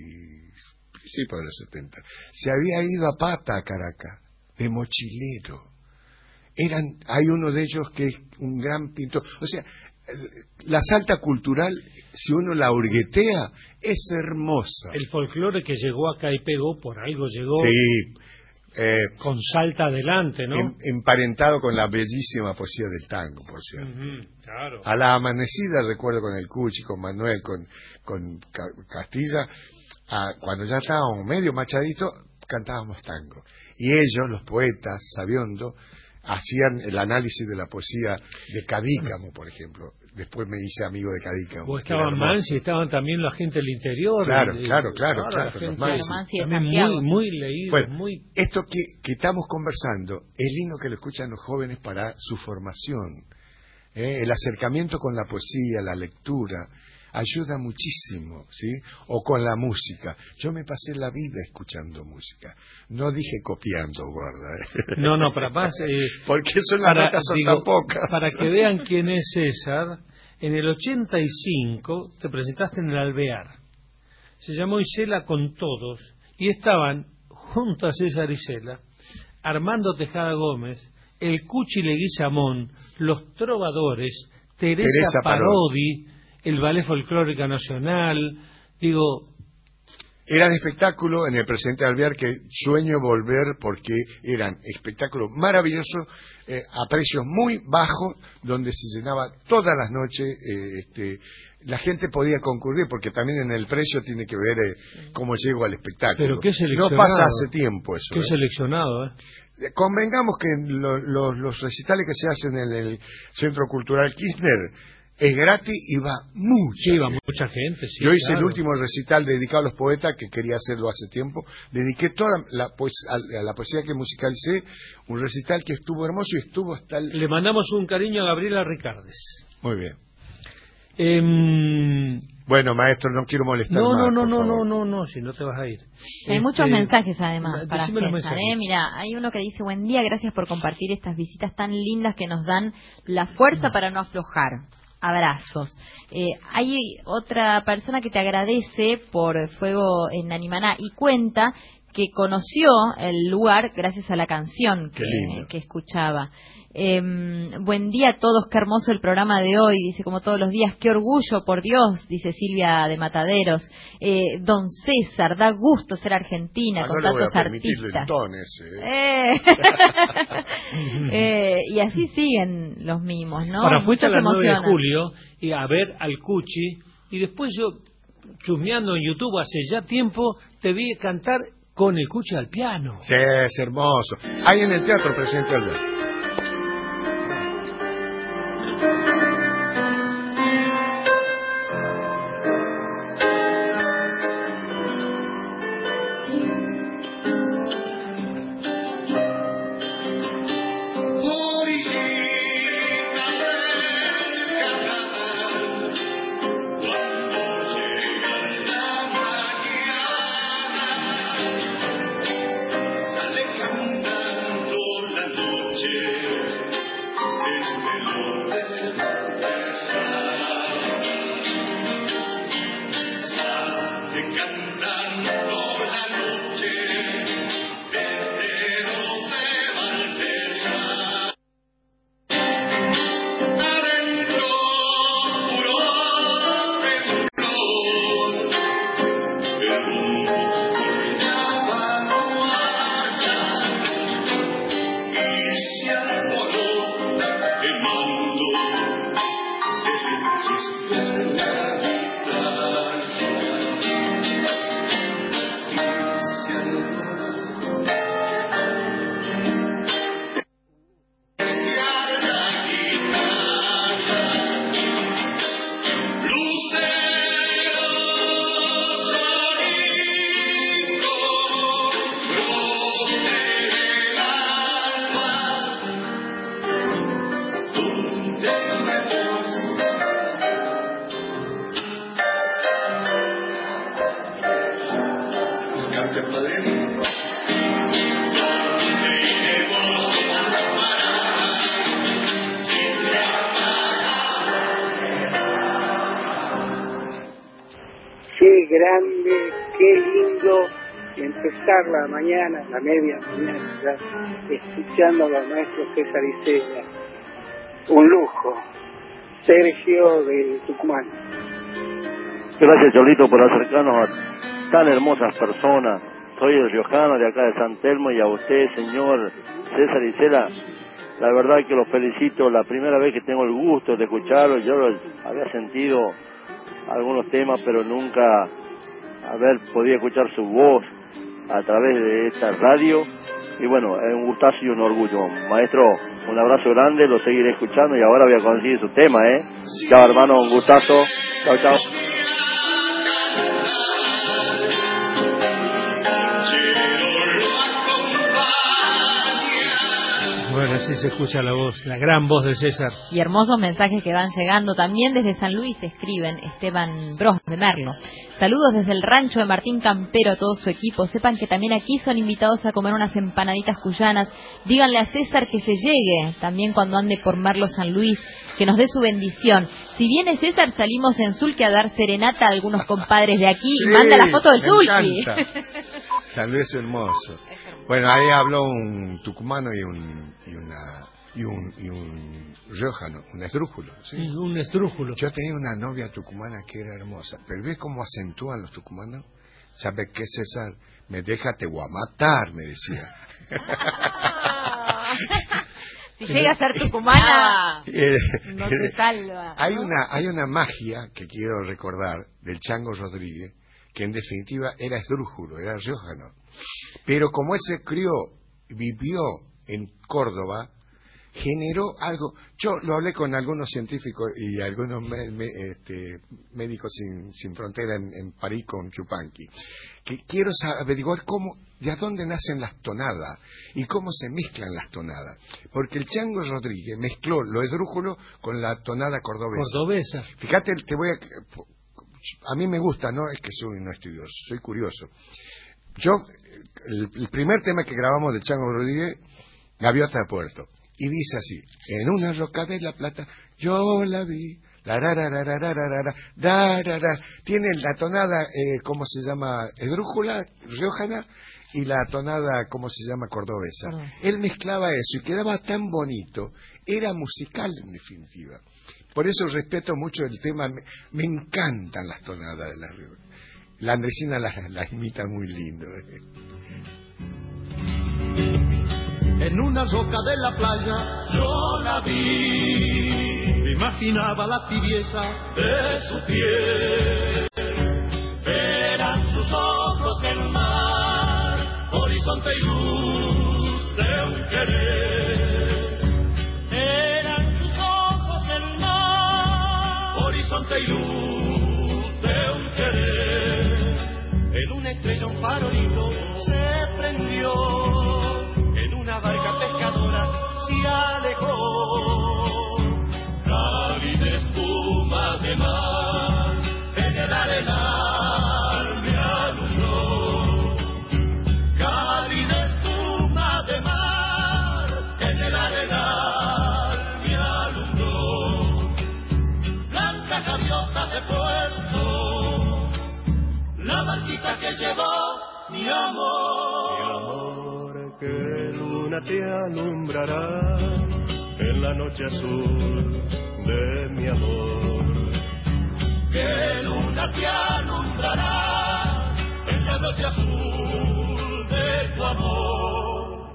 sí, por los 70. Se había ido a pata a Caracas, de mochilero. Hay uno de ellos que es un gran pintor. O sea, la Salta cultural, si uno la hurguetea, es hermosa. El folclore que llegó acá y pegó, por algo llegó. Sí. Con Salta adelante, ¿no? Emparentado con la bellísima poesía del tango, por cierto. Claro. A la amanecida, recuerdo con el Cuchi, con Manuel, con Castilla, cuando ya estábamos medio machaditos, cantábamos tango. Y ellos, los poetas, sabiondo, hacían el análisis de la poesía de Cadícamo, por ejemplo. Después me hice amigo de Cadícamo. O estaban Mansi, estaban también la gente del interior. Claro. Los Mansi también muy leídos. Bueno, esto que estamos conversando es lindo que lo escuchan los jóvenes para su formación. El acercamiento con la poesía, la lectura, ayuda muchísimo, ¿sí? O con la música. Yo me pasé la vida escuchando música. No dije copiando, guarda. No, para más... porque las notas son tan pocas. Para que vean quién es César, en el 85 te presentaste en el Alvear. Se llamó Isela con Todos, y estaban, junto a César Isela, Armando Tejada Gómez, el Cuchi Leguizamón, los Trovadores, Teresa Parodi, el Ballet Folclórico Nacional, Eran espectáculos en el Presidente Alvear que sueño volver porque eran espectáculos maravillosos a precios muy bajos, donde se llenaba todas las noches. La gente podía concurrir porque también en el precio tiene que ver cómo llego al espectáculo. Pero qué seleccionado. No pasa hace tiempo eso. Qué seleccionado, Convengamos que los recitales que se hacen en el Centro Cultural Kirchner es gratis y va mucha gente. Sí, yo hice el último recital dedicado a los poetas, que quería hacerlo hace tiempo. Dediqué toda a la poesía que musicalicé, un recital que estuvo hermoso y estuvo hasta Le mandamos un cariño a Gabriela Ricardes. Muy bien. Bueno, maestro, no quiero molestar más. No, si no te vas a ir. Hay muchos mensajes además para César. Mira, hay uno que dice: buen día, gracias por compartir estas visitas tan lindas que nos dan la fuerza para no aflojar. Abrazos. Hay otra persona que te agradece por Fuego en Animaná y cuenta que conoció el lugar gracias a la canción que escuchaba. Buen día a todos, qué hermoso el programa de hoy, dice, como todos los días, qué orgullo, por Dios, dice Silvia de Mataderos. Don César, da gusto ser argentina con tantos artistas. Y así siguen los mimos, ¿no? Ahora fuiste a las 9 de julio y a ver al Cuchi, y después yo, chusmeando en YouTube hace ya tiempo, te vi cantar con el Cuchi al piano. Sí, es hermoso. Hay en el Teatro Presidente Alvear. Hoy Grande, qué lindo empezar la mañana, la media mañana, ya, escuchando a los maestros César y Celia. Un lujo. Sergio de Tucumán. Gracias, Cholito, por acercarnos a tan hermosas personas. Soy el riojano de acá de San Telmo, y a usted, señor César y Celia, la verdad que los felicito. La primera vez que tengo el gusto de escucharlos, yo había sentido algunos temas, pero nunca haber podido escuchar su voz a través de esta radio. Y bueno, es un gustazo y un orgullo. Maestro, un abrazo grande, lo seguiré escuchando, y ahora voy a conseguir su tema, Chao, hermano, un gustazo. Chao, chao. Bueno, así se escucha la voz, la gran voz de César. Y hermosos mensajes que van llegando. También desde San Luis escriben Esteban Bros de Merlo. Saludos desde el rancho de Martín Campero a todo su equipo. Sepan que también aquí son invitados a comer unas empanaditas cuyanas. Díganle a César que se llegue, también cuando ande por Merlo San Luis, que nos dé su bendición. Si viene César, salimos en Sulque a dar serenata a algunos compadres de aquí. Sí, y manda la foto del me Sulque. encanta. San Luis es hermoso. Bueno, ahí habló un tucumano y un riojano, un esdrújulo. ¿Sí? Un esdrújulo. Yo tenía una novia tucumana que era hermosa, pero ¿ves cómo acentúan los tucumanos? ¿Sabes qué, César? Me deja, te voy a matar, me decía. Si llega a ser tucumana, no se salva. Hay una magia que quiero recordar del Chango Rodríguez, que en definitiva era esdrújulo, era riojano. Pero como él se crió, vivió en Córdoba, generó algo. Yo lo hablé con algunos científicos y algunos médicos sin frontera en París con Chupanqui, que quiero averiguar de dónde nacen las tonadas y cómo se mezclan las tonadas, porque el Chango Rodríguez mezcló lo esdrújulo con la tonada cordobesa. Fíjate, a mí me gusta, no es que soy no estudioso, soy curioso. El primer tema que grabamos de Chango Rodríguez, Gaviota de Puerto, y dice así: en una roca de La Plata yo la vi, tiene la tonada, ¿cómo se llama? Esdrújula, riojana, y la tonada, ¿cómo se llama? Cordobesa. Él mezclaba eso y quedaba tan bonito, era musical en definitiva. Por eso respeto mucho el tema, me encantan las tonadas de la Rioja. La Andresina las imita muy lindo. En una roca de la playa yo la vi, me imaginaba la tibieza de su piel. Eran sus ojos el mar, horizonte y luz de un querer. Eran sus ojos el mar, horizonte y luz de un querer. En una estrella un farolito se prendió, una barca pescadora se alejó. Cálida espuma de mar en el arenal me alumbró. Cálida espuma de mar en el arenal me alumbró. Blancas gaviotas de puerto, la la barquita que llevó mi amor. Mi amor, que luna te alumbrará en la noche azul de mi amor. Que luna te alumbrará en la noche azul de tu amor.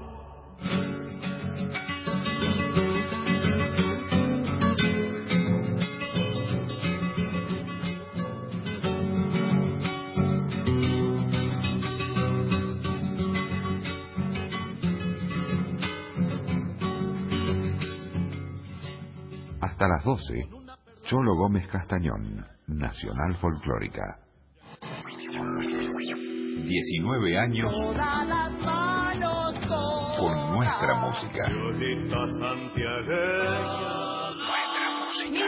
Hasta las 12, Cholo Gómez Castañón, Nacional Folclórica. 19 años con nuestra música. Violeta santiagueña, Nuestra música.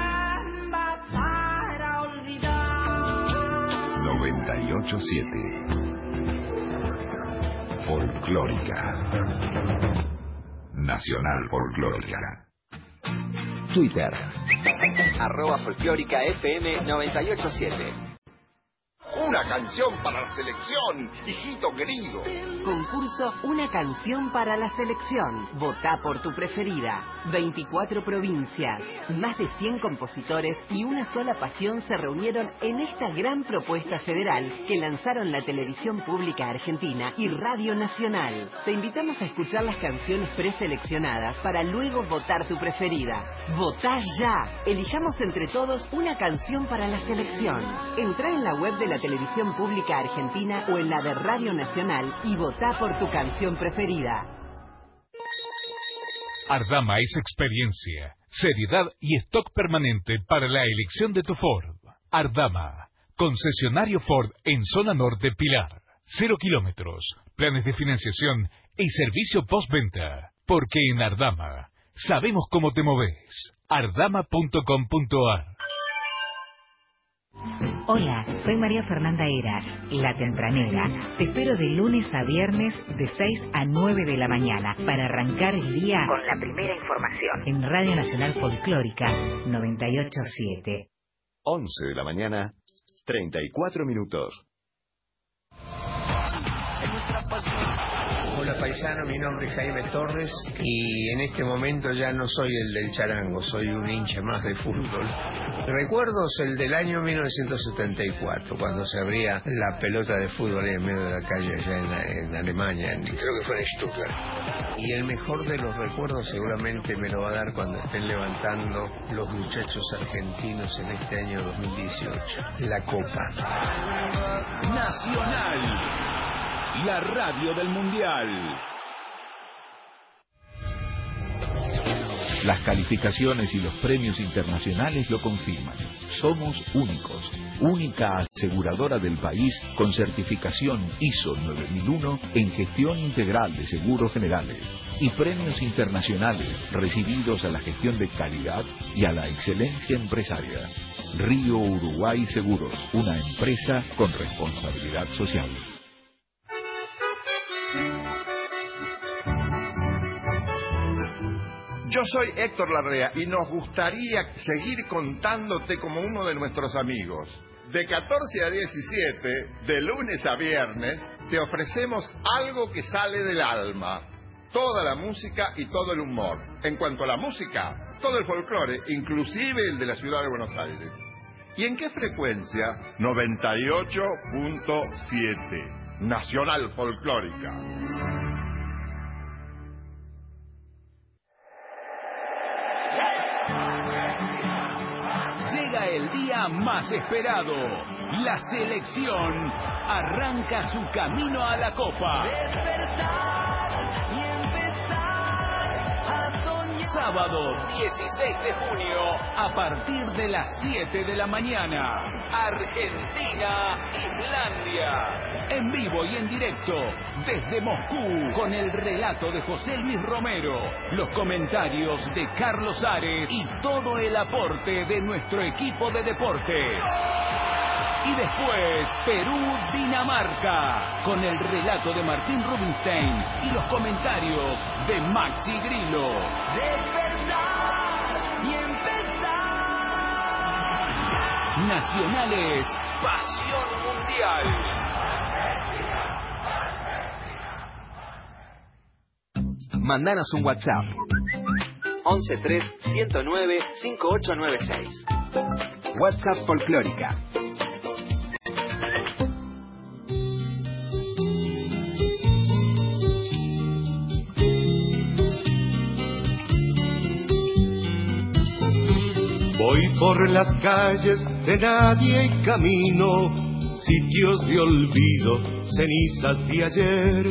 98.7 Folclórica. Nacional Folclórica. Twitter, @folclórica FM 987. Una canción para la selección, hijito querido. Concurso Una canción para la selección. Votá por tu preferida. 24 provincias, más de 100 compositores y una sola pasión se reunieron en esta gran propuesta federal que lanzaron la Televisión Pública Argentina y Radio Nacional. Te invitamos a escuchar las canciones preseleccionadas para luego votar tu preferida. Votá ya. Elijamos entre todos una canción para la selección. Entrá en la web de la Televisión Pública Argentina o en la de Radio Nacional y votá por tu canción preferida. Ardama es experiencia, seriedad y stock permanente para la elección de tu Ford. Ardama, concesionario Ford en zona norte Pilar. 0 kilómetros, planes de financiación y servicio postventa. Porque en Ardama sabemos cómo te moves. Ardama.com.ar. Hola, soy María Fernanda Heras, la tempranera. Te espero de lunes a viernes de 6 a 9 de la mañana para arrancar el día con la primera información. En Radio Nacional Folclórica 98.7. 11 de la mañana, 34 minutos. Hola paisano, mi nombre es Jaime Torres y en este momento ya no soy el del charango, soy un hincha más de fútbol. Recuerdos el del año 1974, cuando se abría la pelota de fútbol en medio de la calle allá en Alemania, creo que fue en Stuttgart. Y el mejor de los recuerdos seguramente me lo va a dar cuando estén levantando los muchachos argentinos en este año 2018, la Copa Nacional. La radio del Mundial. Las calificaciones y los premios internacionales lo confirman. Somos únicos. Única aseguradora del país con certificación ISO 9001 en gestión integral de seguros generales. Y premios internacionales recibidos a la gestión de calidad y a la excelencia empresaria. Río Uruguay Seguros, una empresa con responsabilidad social. Yo soy Héctor Larrea y nos gustaría seguir contándote como uno de nuestros amigos. De 14 a 17, de lunes a viernes, te ofrecemos algo que sale del alma. Toda la música y todo el humor. En cuanto a la música, todo el folclore, inclusive el de la ciudad de Buenos Aires. ¿Y en qué frecuencia? 98.7. Nacional Folclórica. Llega el día más esperado. La selección arranca su camino a la Copa. Sábado 16 de junio a partir de las 7 de la mañana. Argentina-Islandia. En vivo y en directo desde Moscú con el relato de José Luis Romero, los comentarios de Carlos Ares y todo el aporte de nuestro equipo de deportes. Y después, Perú-Dinamarca, con el relato de Martín Rubinstein y los comentarios de Maxi Grillo. Despertar y empezar. Nacionales, pasión mundial. Mandanos un WhatsApp 113-109-5896. WhatsApp Folclórica. Voy por las calles de nadie y camino, sitios de olvido, cenizas de ayer.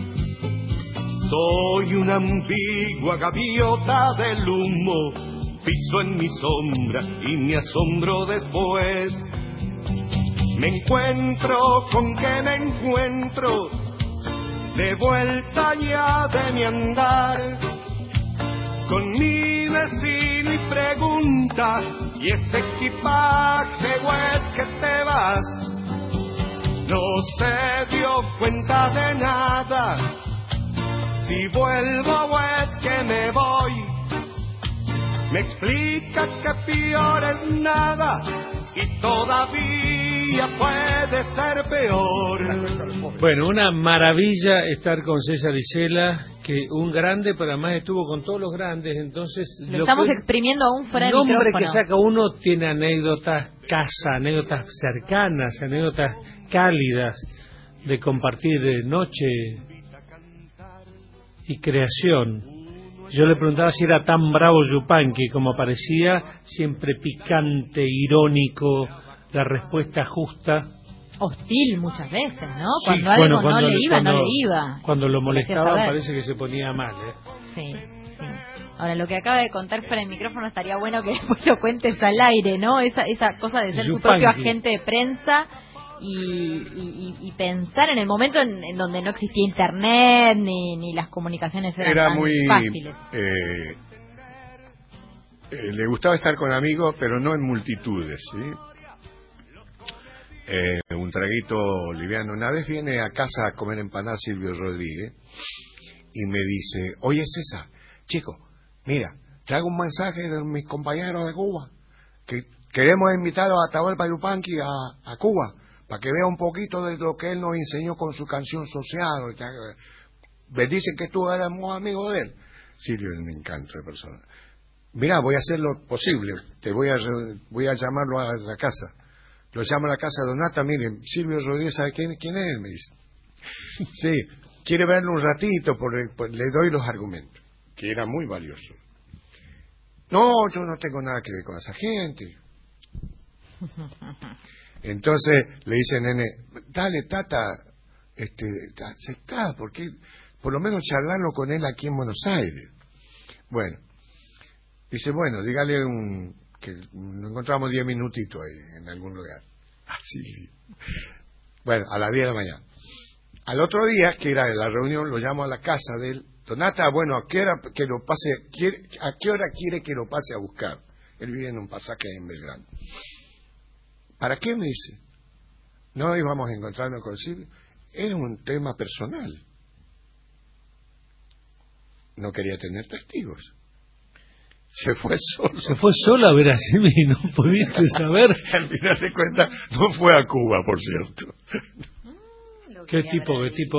Soy una ambigua gaviota del humo, piso en mi sombra y me asombro después. Me encuentro con que me encuentro, de vuelta ya de mi andar, con mi vecino y pregunta, ¿y ese equipaje o es que te vas? No se dio cuenta de nada, si vuelvo o es que me voy. Me explica que peor es nada y todavía puede ser peor. Bueno, una maravilla estar con César Isela, que un grande, pero además estuvo con todos los grandes, entonces... Lo estamos exprimiendo aún fuera de micrófono. El micrófono. hombre que saca uno tiene anécdotas anécdotas cercanas, anécdotas cálidas, de compartir noche y creación. Yo le preguntaba si era tan bravo Yupanqui como parecía, siempre picante, irónico, la respuesta justa. Hostil muchas veces, ¿no? Sí, Cuando algo cuando no le iba. Cuando lo molestaban parece que se ponía mal, ¿eh? Sí. Ahora, lo que acaba de contar fuera del micrófono estaría bueno que después lo cuentes al aire, ¿no? Esa cosa de ser su propio agente de prensa y pensar en el momento en donde no existía internet ni las comunicaciones eran era tan muy fáciles. Le gustaba estar con amigos, pero no en multitudes, ¿sí? Un traguito liviano. Una vez viene a casa a comer empanadas Silvio Rodríguez y me dice: oye César, chico, mira, traigo un mensaje de mis compañeros de Cuba, que queremos invitar a Atahualpa Yupanqui a Cuba, para que vea un poquito de lo que él nos enseñó con su canción social. Me dicen que tú eres muy amigo de él. Silvio es un encanto de persona. Mira, voy a hacer lo posible, voy a llamarlo a la casa. Lo llamo a la casa de Donata, miren, Silvio Rodríguez, ¿sabe quién es él? Me dice. Sí, quiere verlo un ratito, le doy los argumentos, que era muy valioso. No, yo no tengo nada que ver con esa gente. Entonces le dice Nene, dale Tata, aceptá, porque por lo menos charlarlo con él aquí en Buenos Aires. Bueno, dice, bueno, dígale que nos encontramos 10 minutitos ahí en algún lugar. Así. Bueno, a las 10 de la mañana. Al otro día, que era la reunión, lo llamo a la casa de él. Donata, bueno, ¿a qué hora quiere que lo pase a buscar? Él vive en un pasaje en Belgrano. ¿Para qué? Me dice. No íbamos a encontrarnos con Silvio. Era un tema personal. No quería tener testigos. Se fue solo. Se fue solo a ver a Silvio, no pudiste saber. Al final de cuentas, no fue a Cuba, por cierto. Qué tipo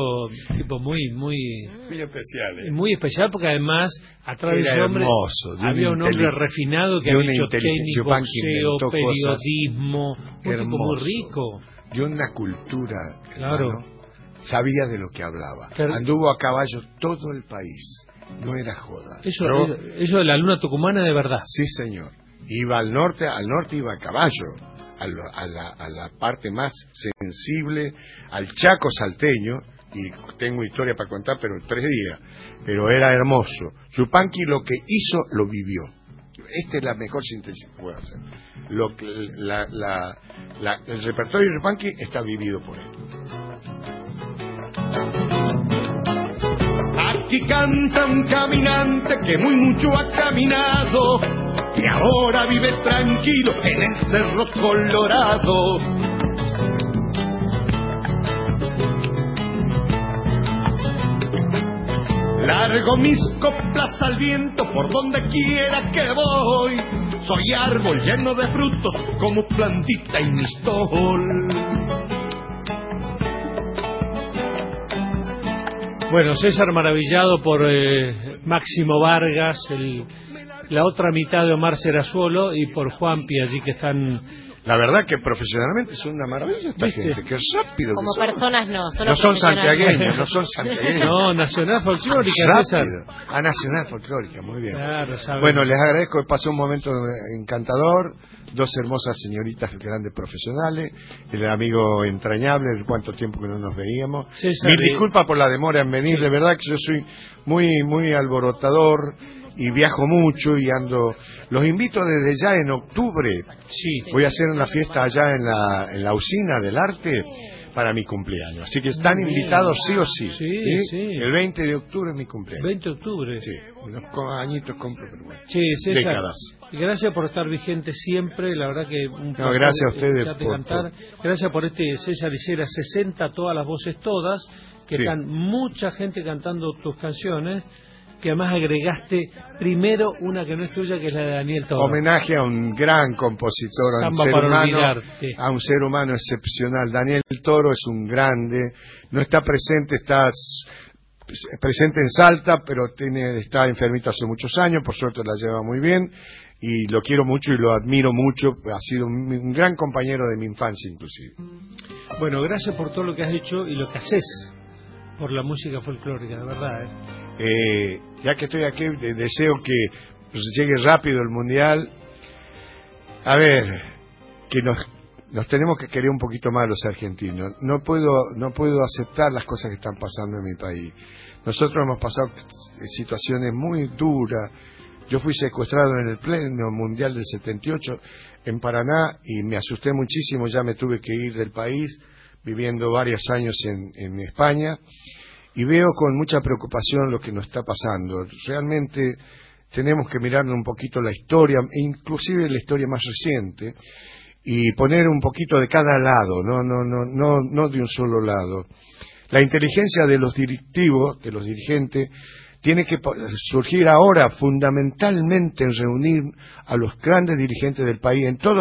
muy especial. Muy especial, porque además atrás de ese hombre había un hombre refinado que había hecho técnico, boxeo, periodismo, un tipo muy rico. De una cultura, claro. Hermano, sabía de lo que hablaba. Anduvo a caballo todo el país. No era joda. Eso de la luna tucumana de verdad. Sí, señor. Iba al norte iba a caballo. A la parte más sensible, al Chaco salteño, y tengo historia para contar, pero 3 días, pero era hermoso. Yupanqui lo que hizo, lo vivió. Esta es la mejor síntesis que puedo hacer. El repertorio de Yupanqui está vivido por él. Aquí canta un caminante que muy mucho ha caminado, que ahora vive tranquilo en el Cerro Colorado. Largo mis coplas al viento por donde quiera que voy, Soy árbol lleno de frutos como plantita y mistol. Bueno, César maravillado por Máximo Vargas, la otra mitad de Omar Serazuolo, y por Juanpi allí que están... La verdad que profesionalmente es una maravilla esta gente, que rápido Como que son. personas no, No son santiagueños, no son santiagueños. No, Nacional Folclórica, César. Ah, Nacional Folclórica, muy bien. Claro, saben. Bueno, les agradezco, pasé un momento encantador, dos hermosas señoritas grandes profesionales, el amigo entrañable, de cuánto tiempo que no nos veíamos. César, Mil disculpas por la demora en venir, de verdad que yo soy muy alborotador y viajo mucho y ando. Los invito desde ya en octubre. Sí. Voy a hacer una fiesta allá en la usina del arte para mi cumpleaños. Así que están invitados sí o sí. Sí. El 20 de octubre es mi cumpleaños. 20 de octubre. Sí, unos añitos compro, pero bueno. Sí, César, décadas. Gracias por estar vigente siempre, la verdad que un placer gracias a ustedes escucharte cantar. Gracias por César Isela 60, todas las voces todas, que están mucha gente cantando tus canciones, que además agregaste primero una que no es tuya, que es la de Daniel Toro. Homenaje a un gran compositor, a un ser humano excepcional. Daniel Toro es un grande, no está presente, está presente en Salta, pero está enfermito hace muchos años, por suerte la lleva muy bien, y lo quiero mucho y lo admiro mucho, ha sido un gran compañero de mi infancia inclusive. Bueno, gracias por todo lo que has hecho y lo que haces por la música folclórica, de verdad. Ya que estoy aquí, deseo que llegue rápido el Mundial. A ver, que nos tenemos que querer un poquito más los argentinos. No puedo aceptar las cosas que están pasando en mi país. Nosotros hemos pasado situaciones muy duras. Yo fui secuestrado en el pleno Mundial del 78 en Paraná y me asusté muchísimo, ya me tuve que ir del país, viviendo varios años en España, y veo con mucha preocupación lo que nos está pasando. Realmente tenemos que mirar un poquito la historia, inclusive la historia más reciente, y poner un poquito de cada lado, no de un solo lado. La inteligencia de los directivos, de los dirigentes, tiene que surgir ahora fundamentalmente en reunir a los grandes dirigentes del país en todos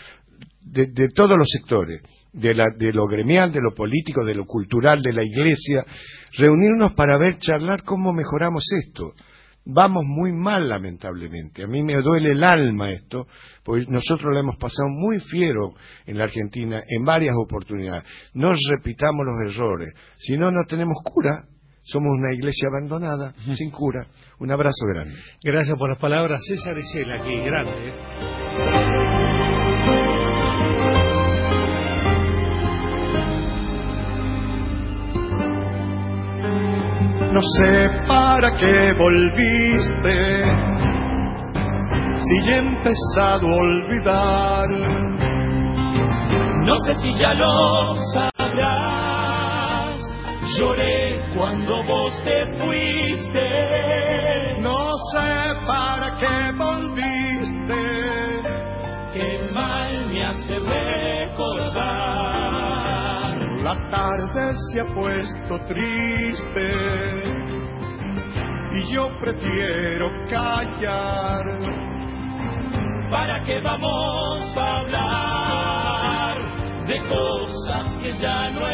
de todos los sectores, de lo gremial, de lo político, de lo cultural, de la iglesia, reunirnos para charlar cómo mejoramos esto. Vamos muy mal, lamentablemente. A mí me duele el alma esto, porque nosotros lo hemos pasado muy fiero en la Argentina en varias oportunidades. No repitamos los errores, si no, no tenemos cura. Somos una iglesia abandonada, sin cura. Un abrazo grande. Gracias por las palabras, César Isela, aquí, grande. No sé para qué volviste, si ya he empezado a olvidar. No sé si ya lo sabrás, lloré cuando vos te fuiste. No sé para qué volviste, qué mal me hace recordar. La tarde se ha puesto triste y yo prefiero callar. ¿Para qué vamos a hablar de cosas que ya no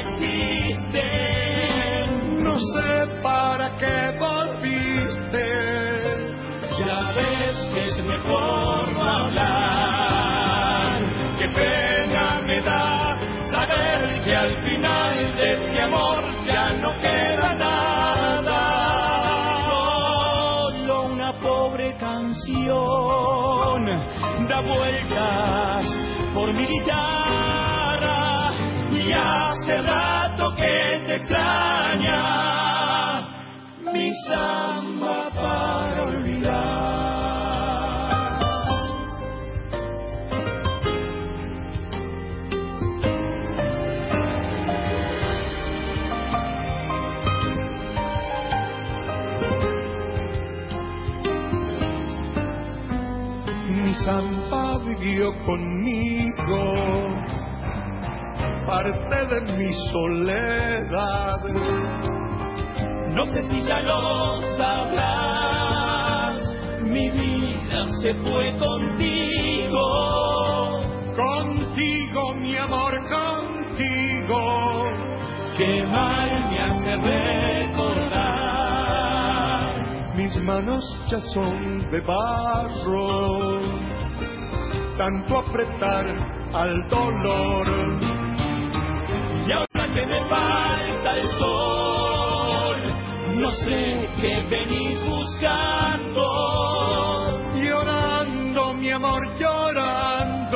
existen? No sé para qué volviste, ya ves que es mejor no hablar. Qué pena me da saber que al final de este amor ya no queda nada. Solo una pobre canción da vueltas por mi guitarra y hace rato que te extraña mi samba para olvidar. Mi samba vivió conmigo, parte de mi soledad. No sé si ya lo sabrás, mi vida ya se fue contigo. Contigo, mi amor, contigo. Qué mal me hace recordar. Mis manos ya son de barro, tanto apretar al dolor. Y ahora que me falta el sol, no sé qué venís buscando. Llorando, mi amor, llorando.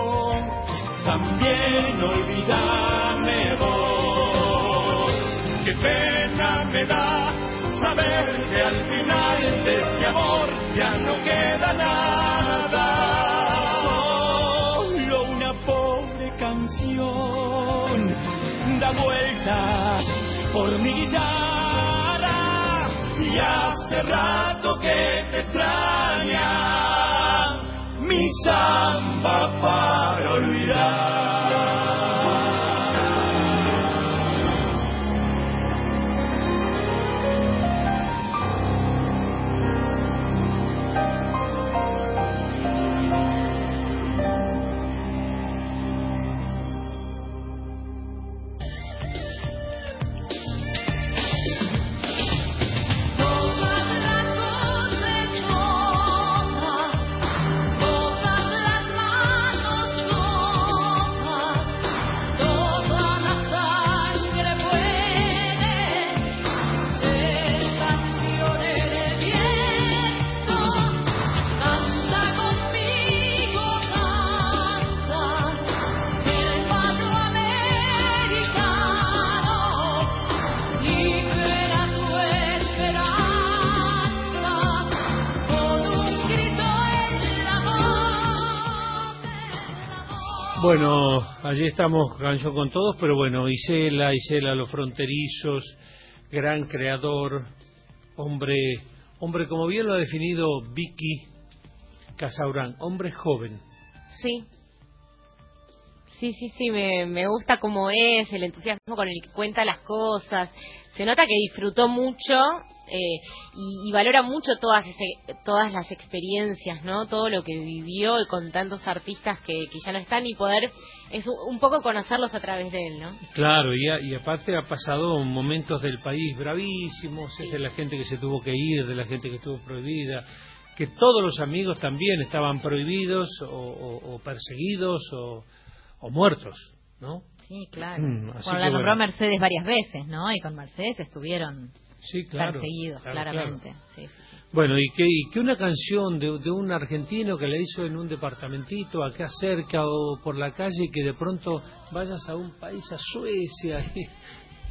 También olvídame vos. Qué pena me da saber que al final de este amor ya no queda nada. Solo una pobre canción da vueltas por mi guitarra y hace rato que te extraña mi samba para olvidar. Bueno, allí estamos, Canción con Todos, pero bueno, Isela, Los Fronterizos, gran creador, hombre como bien lo ha definido Vicky Casaurán, hombre joven. Sí, me gusta cómo es, el entusiasmo con el que cuenta las cosas. Se nota que disfrutó mucho y valora mucho todas las experiencias, ¿no? Todo lo que vivió y con tantos artistas que ya no están y poder es un poco conocerlos a través de él, ¿no? Claro, y aparte ha pasado momentos del país bravísimos, sí. Es de la gente que se tuvo que ir, de la gente que estuvo prohibida, que todos los amigos también estaban prohibidos o perseguidos o muertos, ¿no? Sí, claro. Así Bueno, la nombró Mercedes varias veces, ¿no? Y con Mercedes estuvieron perseguidos, claramente. Claro. Sí. Bueno, y que una canción de un argentino que le hizo en un departamentito acá cerca o por la calle, que de pronto vayas a un país, a Suecia,